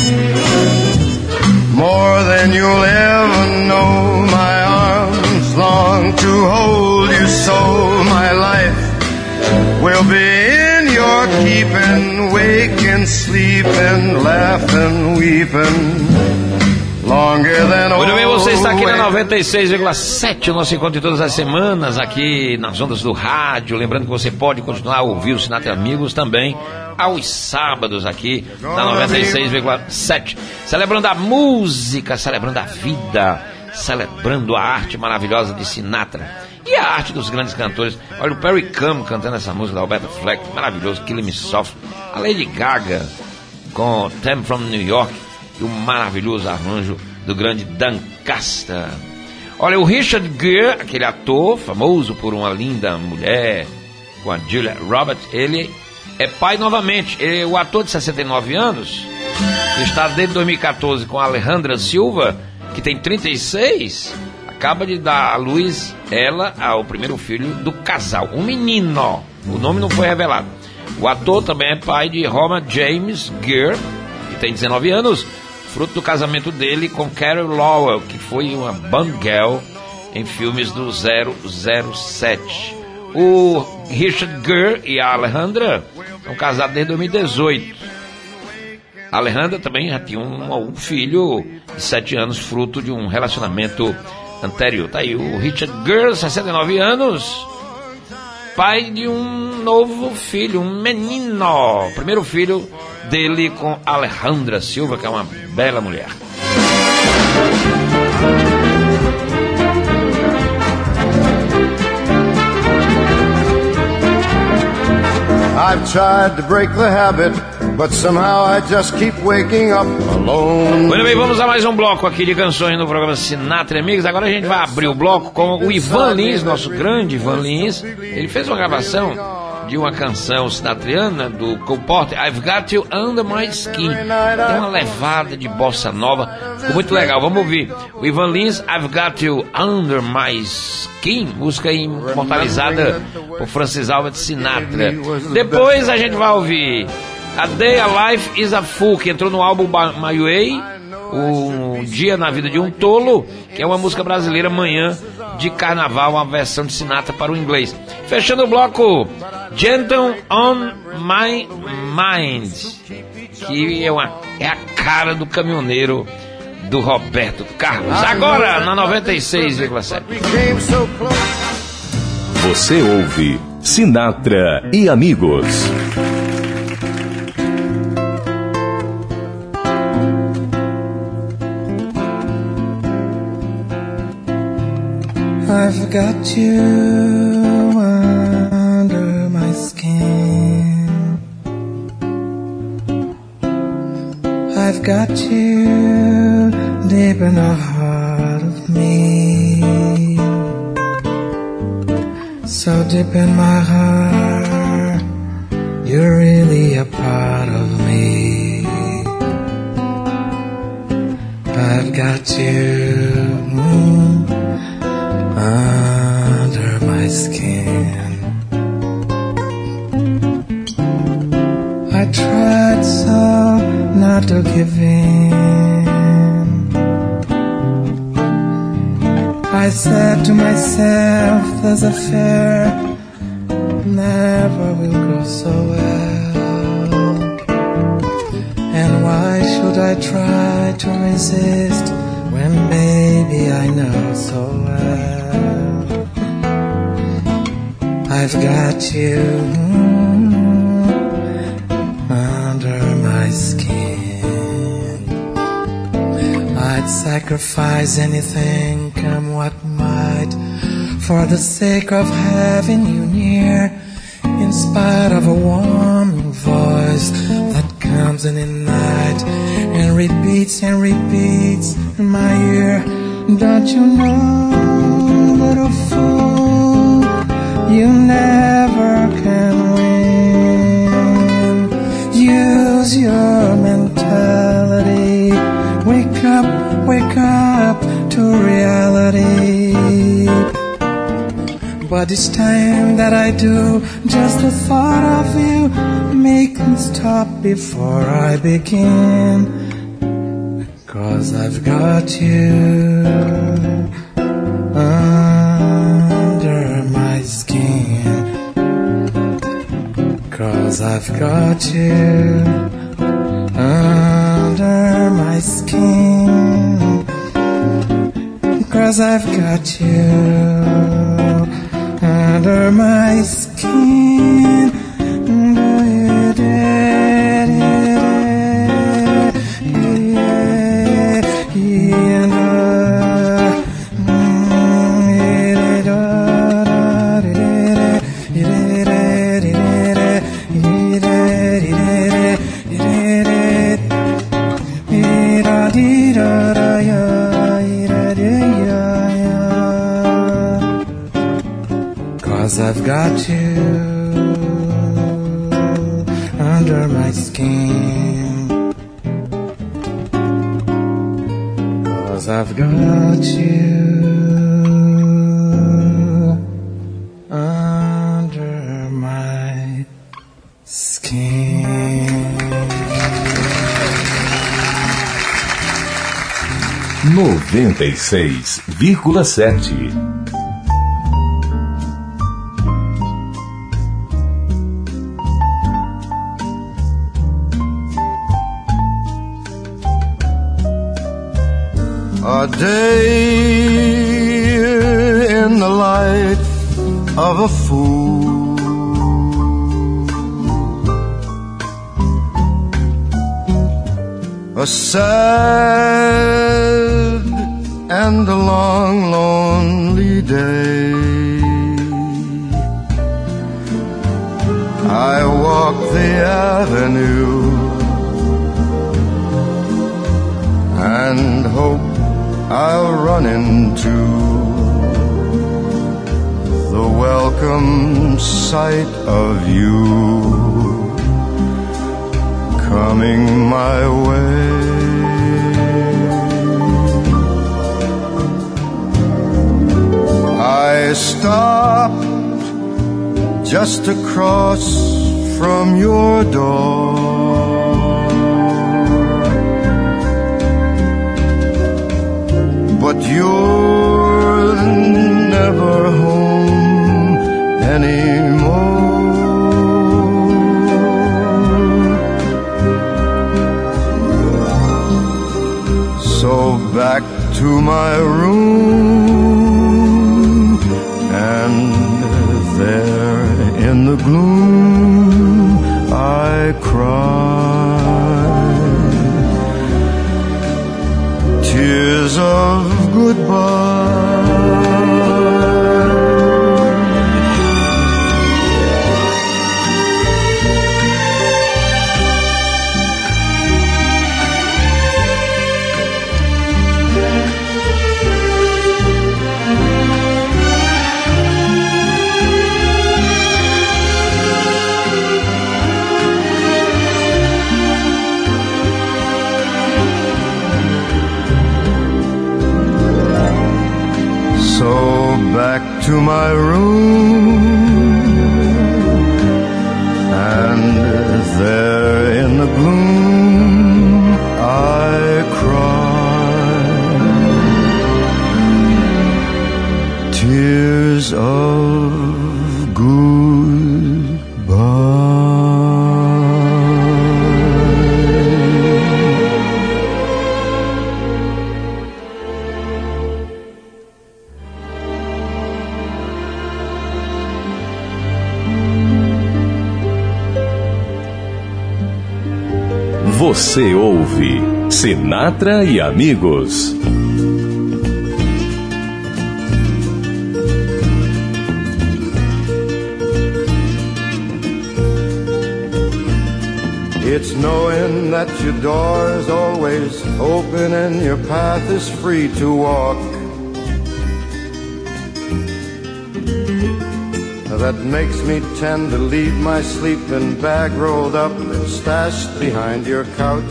More than you'll ever know, my arms long to hold you so. My life will be in your keeping, waking, sleeping, laughing, weeping, longer than Muito bem, você está aqui na noventa e seis vírgula sete, o nosso encontro de todas as semanas, aqui nas ondas do rádio. Lembrando que você pode continuar a ouvir o Sinatra Amigos também aos sábados aqui na noventa e seis vírgula sete, celebrando a música, celebrando a vida, celebrando a arte maravilhosa de Sinatra e a arte dos grandes cantores. Olha o Perry Como cantando essa música da Alberta Fleck, maravilhoso, Killing Me Soft. A Lady Gaga com Them from New York e o maravilhoso arranjo do grande Dan Casta. Olha o Richard Gere, aquele ator famoso por Uma Linda Mulher com a Julia Roberts, ele é pai novamente. Ele, o ator de sessenta e nove anos, está desde dois mil e catorze com a Alejandra Silva, que tem trinta e seis, acaba de dar à luz ela ao primeiro filho do casal, um menino. O nome não foi revelado. O ator também é pai de Roma James Gere, que tem dezenove anos, fruto do casamento dele com Carol Lowell, que foi uma Bond Girl em filmes do zero zero sete. O Richard Gere e a Alejandra são casados desde dois mil e dezoito. A Alejandra também já tinha um, um filho de sete anos, fruto de um relacionamento anterior. Tá aí o Richard Gere, sessenta e nove anos, pai de um novo filho, um menino. Primeiro filho dele com Alejandra Silva, que é uma bela mulher. I've tried to break the habit, but somehow I just keep waking up alone. Muito bem, vamos a mais um bloco aqui de canções no programa Sinatra e Amigos. Agora a gente vai abrir o bloco com o Ivan Lins, nosso grande Ivan Lins. Ele fez uma gravação de uma canção sinatriana do Cole Porter, I've Got You Under My Skin. Tem uma levada de bossa nova, ficou muito legal. Vamos ouvir o Ivan Lins, I've Got You Under My Skin, música imortalizada por Francis Albert Sinatra. Depois a gente vai ouvir A Day a Life Is a Fool, que entrou no álbum My Way, Um Dia na Vida de um Tolo, que é uma música brasileira, Manhã de Carnaval, uma versão de Sinatra para o inglês. Fechando o bloco, Gentle on My Mind, que é, uma, é a cara do caminhoneiro do Roberto Carlos. Agora na noventa e seis vírgula sete. Você ouve Sinatra e Amigos. I've got you under my skin. I've got you deep in the heart of me. So deep in my heart, you're really a part of me. I've got you mm, under my skin. I tried so not to give in. I said to myself, this affair never will go so well. And why should I try to resist when baby I know so well I've got you under my skin. I'd sacrifice anything, come what might, for the sake of having you near, in spite of a warm voice that comes in the night and repeats and repeats in my ear. Don't you know, little fool, you never can win. Use your mentality. Wake up, wake up to reality. But each time that I do, just the thought of you make me stop before I begin. 'Cause I've got you under my skin. 'Cause I've got you under my skin. 'Cause I've got you under my skin. I've got you under my skin. 'Cause I've got you under my skin. noventa e seis vírgula sete. A day in the life of a fool, a sad and a long, lonely day. I walk the avenue and hope I'll run into the welcome sight of you coming my way. I stopped just across from your door, but you're never home anymore. So to my room, and there in the gloom I cry tears of goodbye. So back to my room, and there in the gloom I cry tears of Você ouve Sinatra e Amigos. It's knowing that your door is always open and your path is free to walk that makes me tend to leave my sleeping bag rolled up and stashed behind your couch.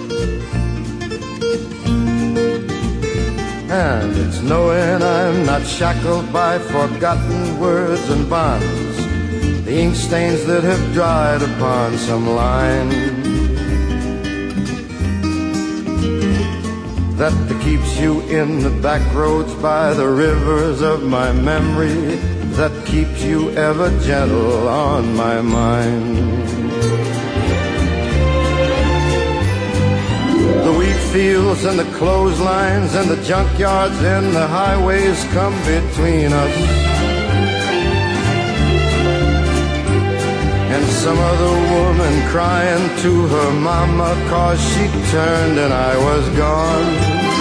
And it's knowing I'm not shackled by forgotten words and bonds, the ink stains that have dried upon some line, that keeps you in the back roads by the rivers of my memory, that keeps you ever gentle on my mind. The wheat fields and the clotheslines and the junkyards and the highways come between us, and some other woman crying to her mama 'cause she turned and I was gone.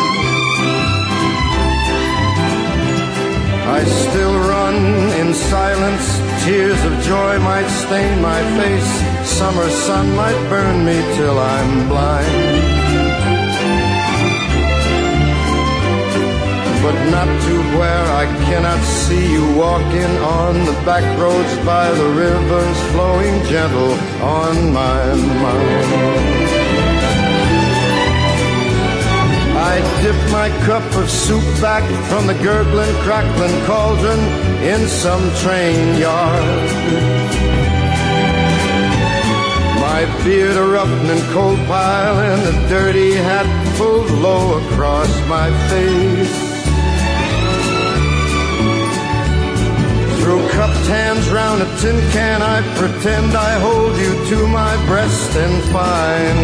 I still run in silence, tears of joy might stain my face, summer sun might burn me till I'm blind, but not to where I cannot see you walking on the back roads by the rivers flowing gentle on my mind. I dip my cup of soup back from the gurgling, crackling cauldron in some train yard, my beard a roughening coal pile and the dirty hat pulled low across my face. Through cupped hands round a tin can I pretend I hold you to my breast and find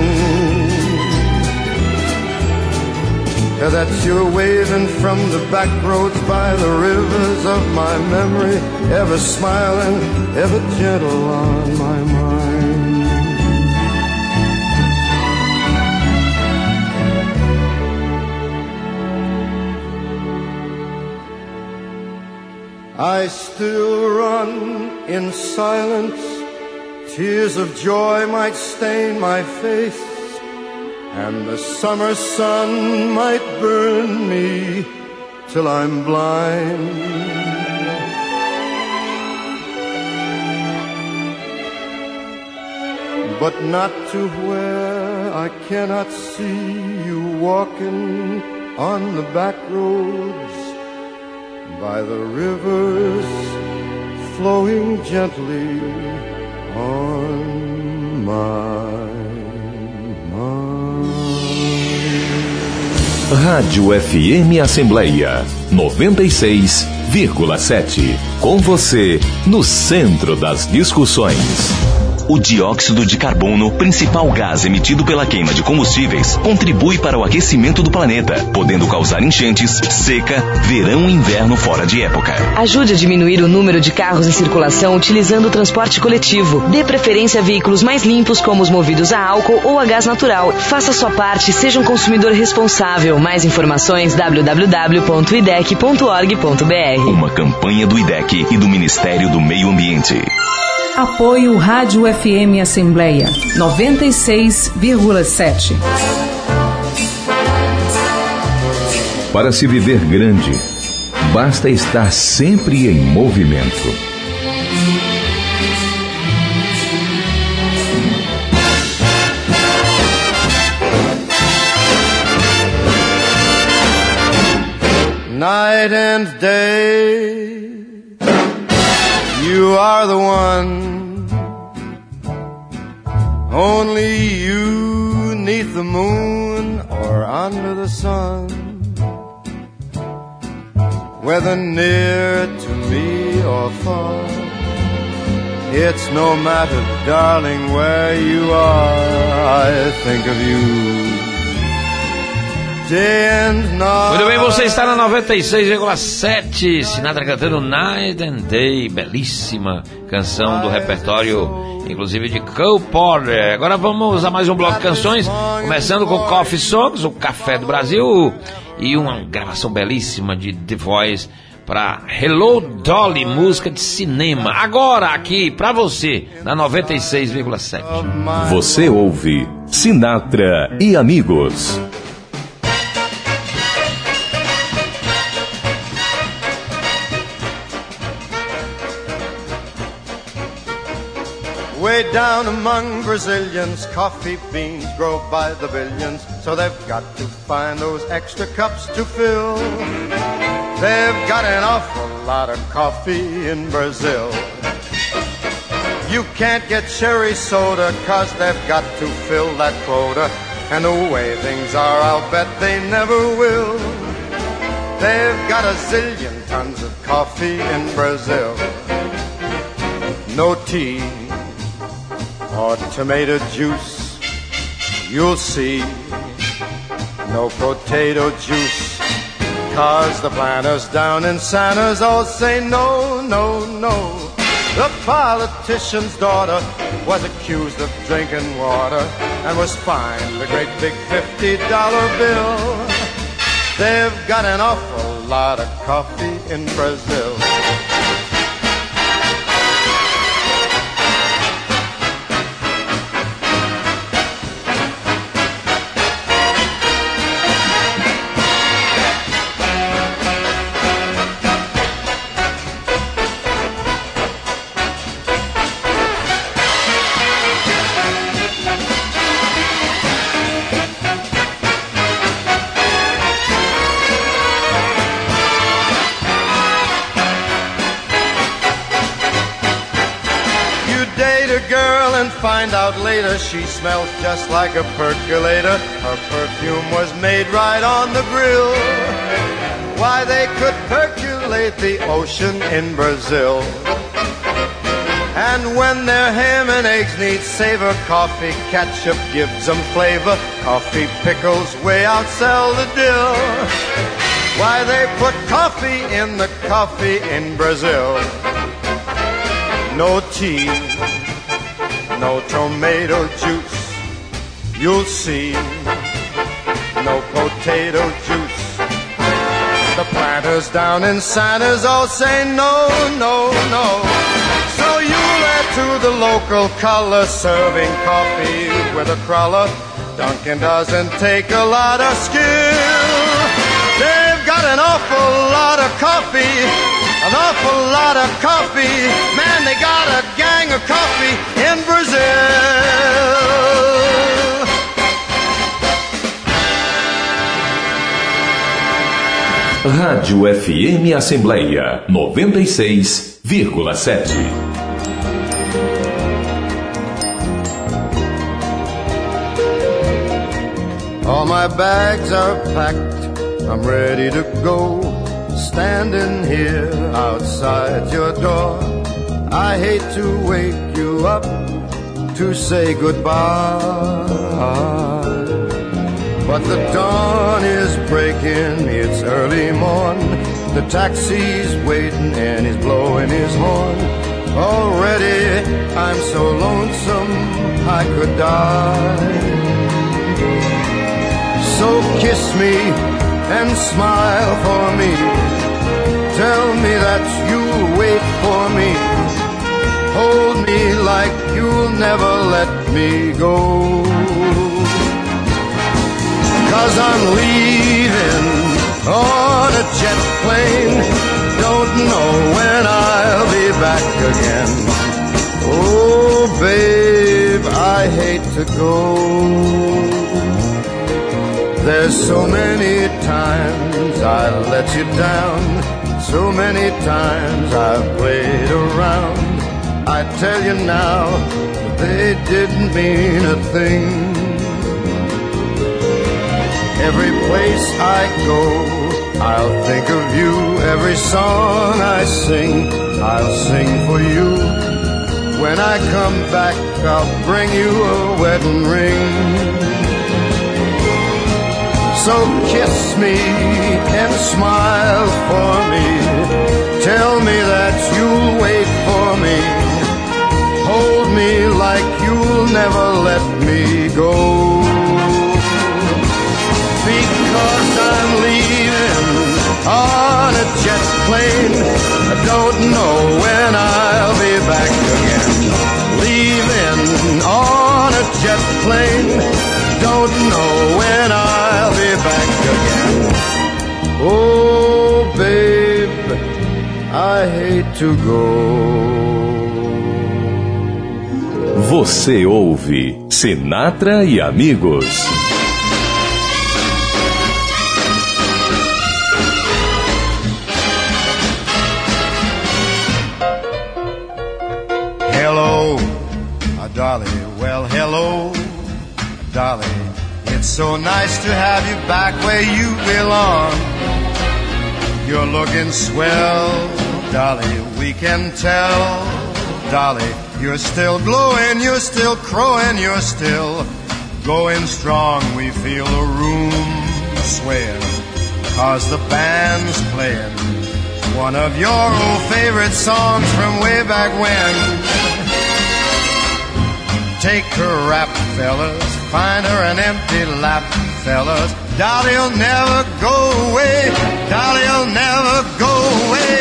that you're waving from the back roads by the rivers of my memory, ever smiling, ever gentle on my mind. I still run in silence, tears of joy might stain my face, and the summer sun might burn me till I'm blind, but not to where I cannot see you walking on the back roads by the rivers flowing gently on my Rádio F M Assembleia noventa e seis vírgula sete. Com você no centro das discussões. O dióxido de carbono, principal gás emitido pela queima de combustíveis, contribui para o aquecimento do planeta, podendo causar enchentes, seca, verão e inverno fora de época. Ajude a diminuir o número de carros em circulação utilizando o transporte coletivo. Dê preferência a veículos mais limpos, como os movidos a álcool ou a gás natural. Faça sua parte e seja um consumidor responsável. Mais informações w w w ponto i d e c ponto org ponto b r. Uma campanha do I D E C e do Ministério do Meio Ambiente. Apoio Rádio F M Assembleia noventa e seis vírgula sete. Para se viver grande, basta estar sempre em movimento. Night and day, you are the one. Only you, 'neath the moon or under the sun. Whether near to me or far, it's no matter, darling, where you are, I think of you. Muito bem, você está na noventa e seis vírgula sete, Sinatra cantando Night and Day, belíssima canção do repertório, inclusive de Cole Porter. Agora vamos a mais um bloco de canções, começando com Coffee Songs, o Café do Brasil, e uma gravação belíssima de The Voice para Hello Dolly, música de cinema. Agora aqui para você na noventa e seis vírgula sete. Você ouve Sinatra e Amigos. Way down among Brazilians, coffee beans grow by the billions, so they've got to find those extra cups to fill. They've got an awful lot of coffee in Brazil. You can't get cherry soda, 'cause they've got to fill that quota, and the way things are, I'll bet they never will. They've got a zillion tons of coffee in Brazil. No tea or tomato juice, you'll see. No potato juice, 'cause the planters down in Santa's all say no, no, no. The politician's daughter was accused of drinking water and was fined a great big fifty dollar bill. They've got an awful lot of coffee in Brazil. Find out later she smells just like a percolator. Her perfume was made right on the grill. Why, they could percolate the ocean in Brazil. And when their ham and eggs need savor, coffee ketchup gives them flavor. Coffee pickles way outsell the dill. Why, they put coffee in the coffee in Brazil. No tea, no tomato juice, you'll see. No potato juice. The planters down in Santa's all say no, no, no. So you'll add to the local color, serving coffee with a crawler. Dunkin' doesn't take a lot of skill. They've got an awful lot of coffee, an awful lot of coffee. Man, they got a gang of coffee in Brazil. Rádio F M Assembleia noventa e seis vírgula sete. All my bags are packed, I'm ready to go. Standing here outside your door, I hate to wake you up, to say goodbye. But the dawn is breaking, it's early morn. The taxi's waiting and he's blowing his horn. Already I'm so lonesome I could die. So kiss me and smile for me. Tell me that you'll wait for me. Hold me like you'll never let me go. 'Cause I'm leaving on a jet plane. Don't know when I'll be back again. Oh, babe, I hate to go. There's so many times I let you down. So many times I've played around. I tell you now, they didn't mean a thing. Every place I go, I'll think of you. Every song I sing, I'll sing for you. When I come back, I'll bring you a wedding ring. So kiss me and smile for me. Tell me that you'll wait for me. Hold me like you'll never let me go. Because I'm leaving on a jet plane. I don't know when I'll be back again. Leaving on a jet plane. Don't know when I'll be back again. Oh, babe, I hate to go. Você ouve Sinatra e Amigos. Hello, Dolly, well, hello, Dolly. It's so nice to have you back where you belong. You're looking swell, Dolly, we can tell. Dolly, you're still glowing, you're still crowing, you're still going strong. We feel the room swaying, 'cause the band's playing one of your old favorite songs from way back when. Take her rap, fellas, find her an empty lap, fellas. Dolly'll never go away, Dolly'll never go away.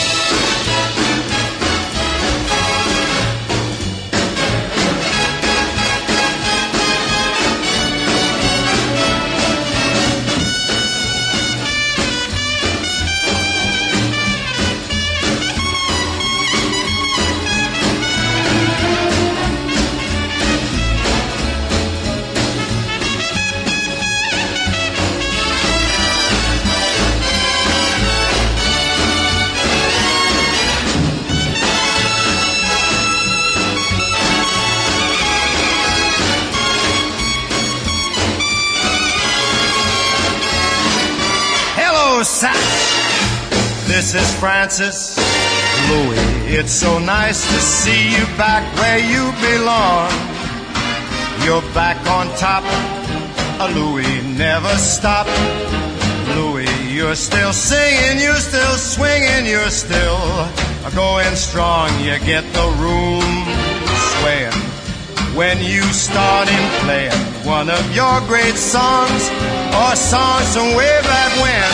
This is Francis Louis. It's so nice to see you back where you belong. You're back on top. Uh, Louis, never stop. Louis, you're still singing, you're still swinging, you're still going strong. You get the room swaying when you start in playing one of your great songs or songs from way back when.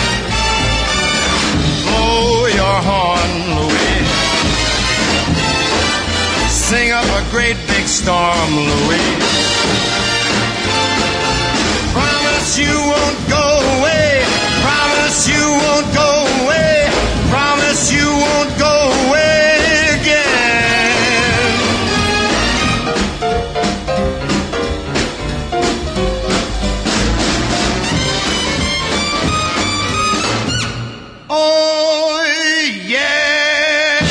Blow your horn, Louis. Sing up a great big storm, Louis. Promise you won't go away. Promise you won't go away. Promise you won't go away again. Oh, yeah.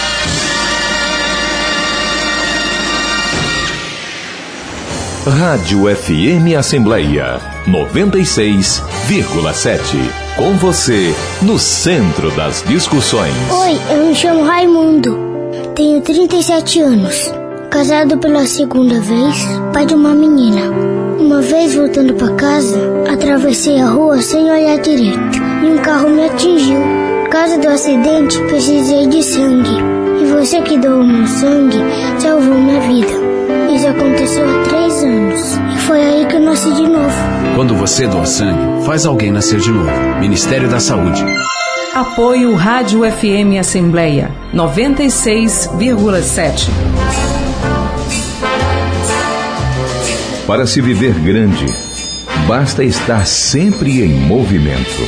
Rádio F M Assembleia noventa e seis vírgula sete. Com você, no centro das discussões. Oi, eu me chamo Raimundo. Tenho trinta e sete anos. casado pela segunda vez, pai de uma menina. Uma vez voltando para casa, atravessei a rua sem olhar direito e um carro me atingiu. Por causa do acidente, precisei de sangue. E você que doou meu sangue salvou minha vida. Isso aconteceu há três anos. E foi aí que eu nasci de novo. Quando você doa sangue, faz alguém nascer de novo. Ministério da Saúde. Apoio Rádio F M Assembleia noventa e seis vírgula sete. Para se viver grande, basta estar sempre em movimento.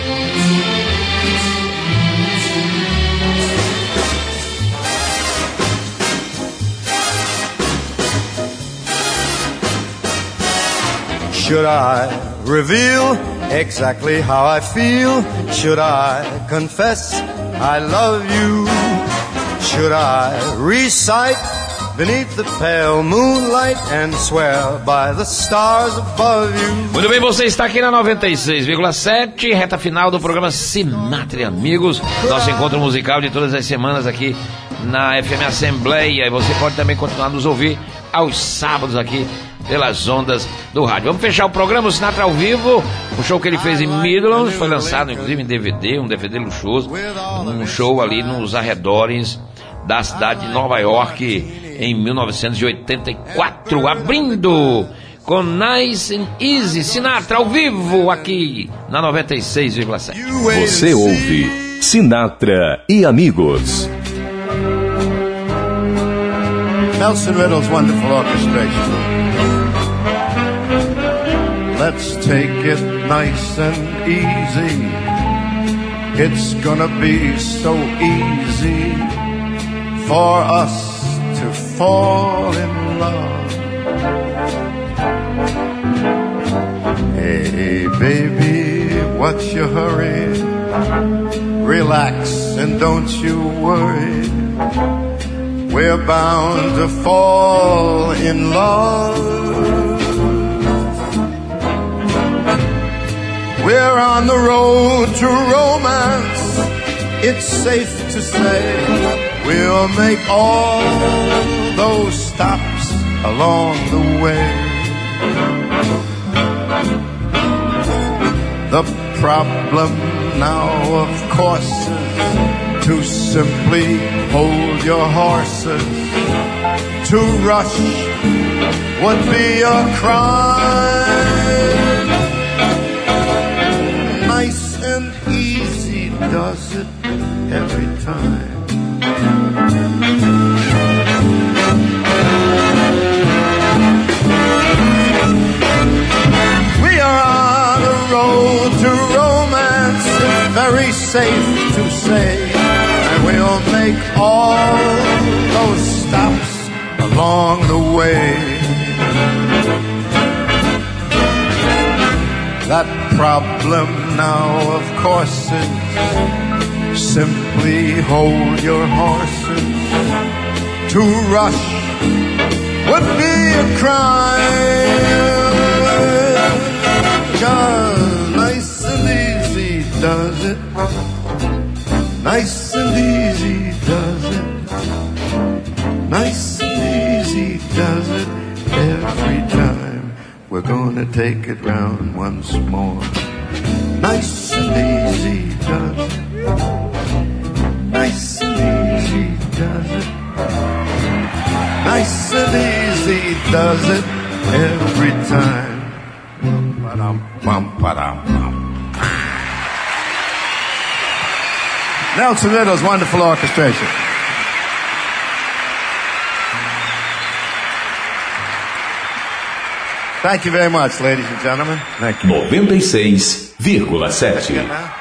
Should I reveal exactly how I feel? Should I confess I love you? Should I recite beneath the pale moonlight and swear by the stars above you? Muito bem, você está aqui na noventa e seis vírgula sete, reta final do programa Sinatra e Amigos, nosso encontro musical de todas as semanas aqui na F M Assembleia. E você pode também continuar a nos ouvir aos sábados aqui pelas ondas do rádio. Vamos fechar o programa, o Sinatra ao vivo, um show que ele fez em Midlands, foi lançado inclusive em D V D, um D V D luxuoso, um show ali nos arredores da cidade de Nova York em mil novecentos e oitenta e quatro, abrindo com Nice and Easy, Sinatra ao vivo aqui na noventa e seis vírgula sete. Você ouve Sinatra e Amigos. Nelson Riddle's wonderful orchestration. Let's take it nice and easy. It's gonna be so easy for us to fall in love. Hey baby, what's your hurry? Relax and don't you worry. We're bound to fall in love. We're on the road to romance. It's safe to say we'll make all those stops along the way. The problem now, of course, is to simply hold your horses. To rush would be a crime. Nice and easy does it every time. We are on the road to romance, it's very safe to say, and we'll make all those stops along the way. That problem now, of course, is simply hold your horses. To rush would be a crime. Just nice and easy does it. Nice and easy does it. Nice and easy does it every time. We're gonna take it round once more. Nice and easy does it. Nice and easy does it. Nice and easy does it every time. Ba-dum, bum, ba-dum, bum. Nelson Riddle's wonderful orchestration. Thank you very much, ladies and gentlemen. Thank you. noventa e seis vírgula sete.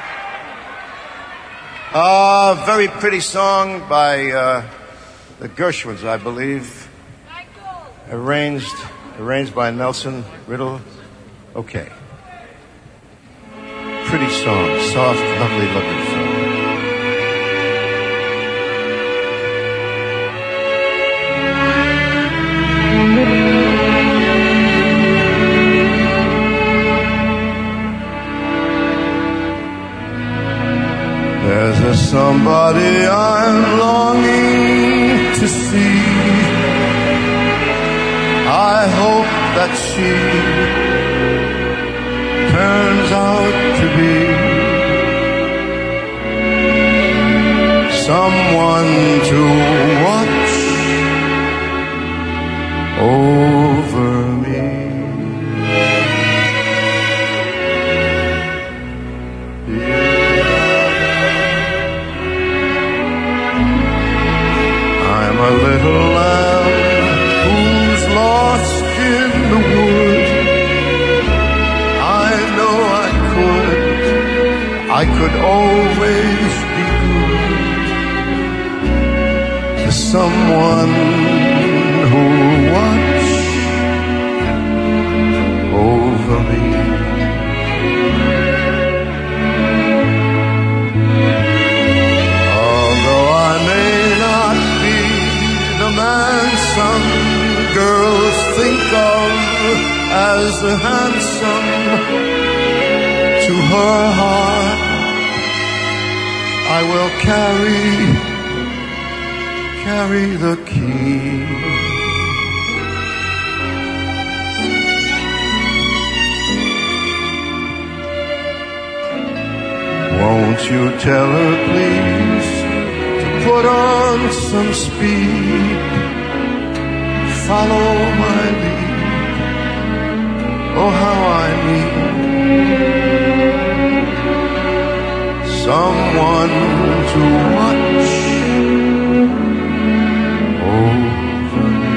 A uh, very pretty song by uh, the Gershwins, I believe. Arranged, arranged by Nelson Riddle. Okay. Pretty song, soft, lovely looking song. There's a somebody I'm longing to see. that she turns out to be someone to watch over me. I'm a little lamb who's lost in the wood. I know I could, I could always be good to someone who'll watch over me. Although I may not be the man some girls think of as handsome, to her heart I will carry, carry the key. Won't you tell her please to put on some speed, follow my lead, oh how I need someone to watch over me.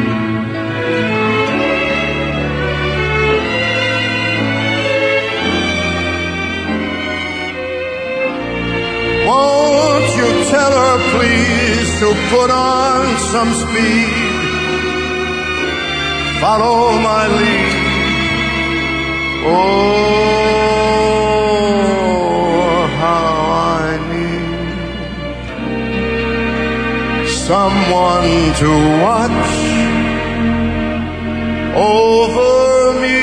Won't you tell her please to put on some speed, follow my lead, oh how I need someone to watch over me.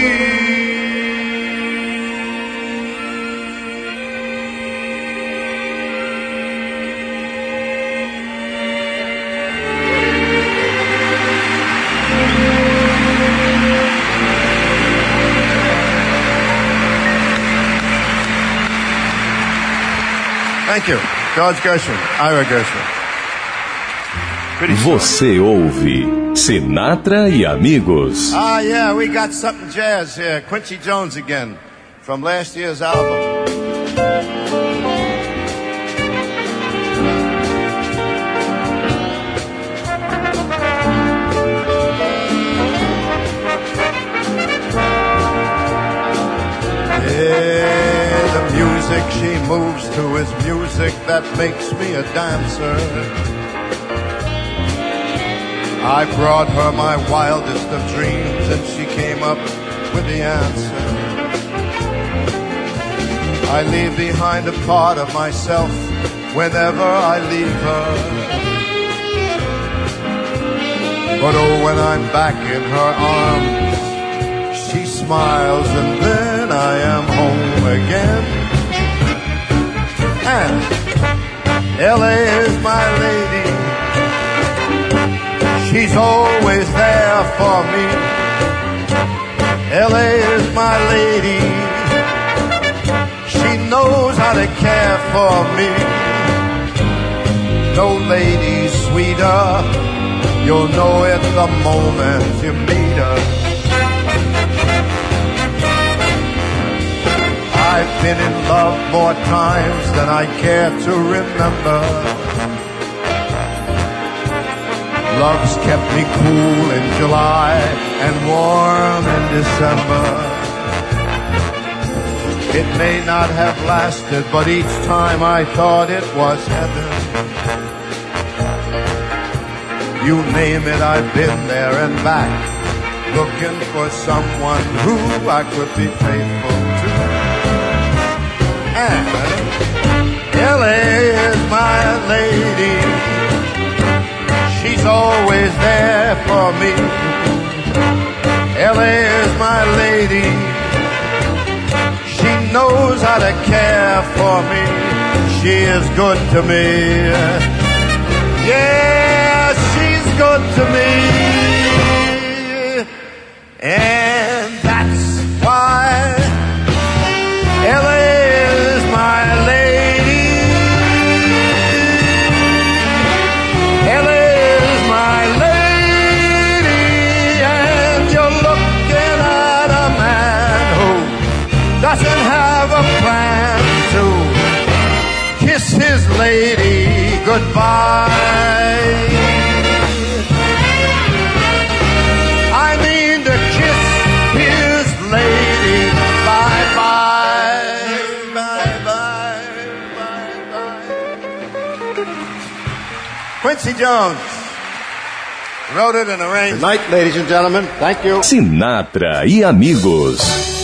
Thank you. George Gershwin, Ira Gershwin. Você ouve Sinatra e Amigos. Ah, yeah, we got something jazz here. Quincy Jones again, from last year's album. Yeah, the music she moves to is music that makes me a dancer. I brought her my wildest of dreams and she came up with the answer. I leave behind a part of myself whenever I leave her. But oh, when I'm back in her arms, she smiles and then I am home again. And L A is my lady, she's always there for me. L A is my lady, she knows how to care for me. No lady sweeter, you'll know it the moment you meet her. I've been in love more times than I care to remember. Love's kept me cool in July and warm in December. It may not have lasted, but each time I thought it was heaven. You name it, I've been there and back, looking for someone who I could be faithful to. And L A is my lady, she's always there for me. L A is my lady, she knows how to care for me. She is good to me. Yeah, she's good to me. And doesn't have a plan to kiss his lady goodbye. I mean to kiss his lady bye-bye. Bye-bye, bye-bye. Quincy Jones wrote it and arranged. Good night, ladies and gentlemen. Thank you. Sinatra e Amigos.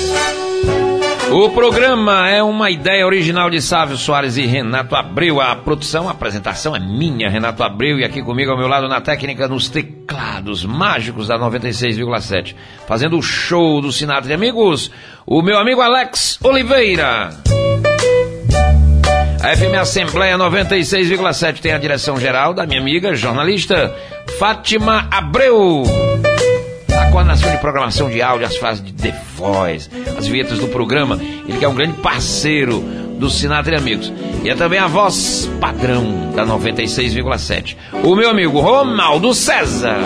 O programa é uma ideia original de Sávio Soares e Renato Abreu. A produção, a apresentação é minha, Renato Abreu, e aqui comigo ao meu lado na técnica, nos teclados mágicos da noventa e seis vírgula sete, fazendo o show do Sinatra e Amigos, o meu amigo Alex Oliveira. A F M Assembleia noventa e seis vírgula sete tem a direção geral da minha amiga, jornalista Fátima Abreu. A coordenação de programação de áudio, as frases de The Voice, as vinhetas do programa. Ele que é um grande parceiro do Sinatra e Amigos. E é também a voz padrão da noventa e seis vírgula sete. O meu amigo Ronaldo César.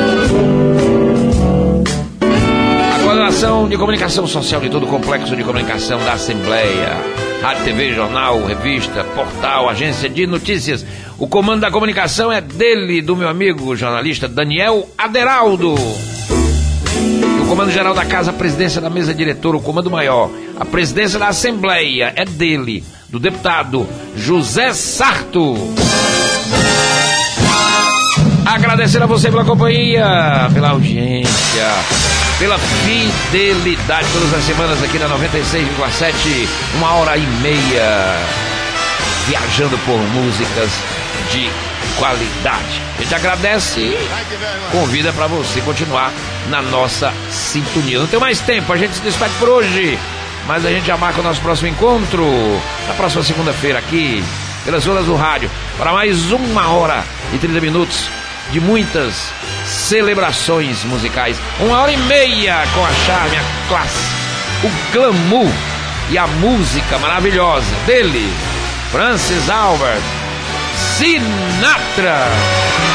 A coordenação de comunicação social de todo o complexo de comunicação da Assembleia. Rádio, T V, jornal, revista, portal, agência de notícias. O comando da comunicação é dele, do meu amigo jornalista Daniel Aderaldo. O comando geral da casa, a presidência da mesa diretora, o comando maior, a presidência da Assembleia é dele, do deputado José Sarto. Agradecer a você pela companhia, pela audiência, pela fidelidade todas as semanas aqui na noventa e seis vírgula sete, uma hora e meia viajando por músicas de qualidade. A gente agradece e convida para você continuar na nossa sintonia. Não tem mais tempo, a gente se despede por hoje, mas a gente já marca o nosso próximo encontro na próxima segunda-feira aqui pelas ondas do rádio para mais uma hora e trinta minutos de muitas celebrações musicais. Uma hora e meia com a charme, a classe, o glamour e a música maravilhosa dele, Francis Albert Sinatra.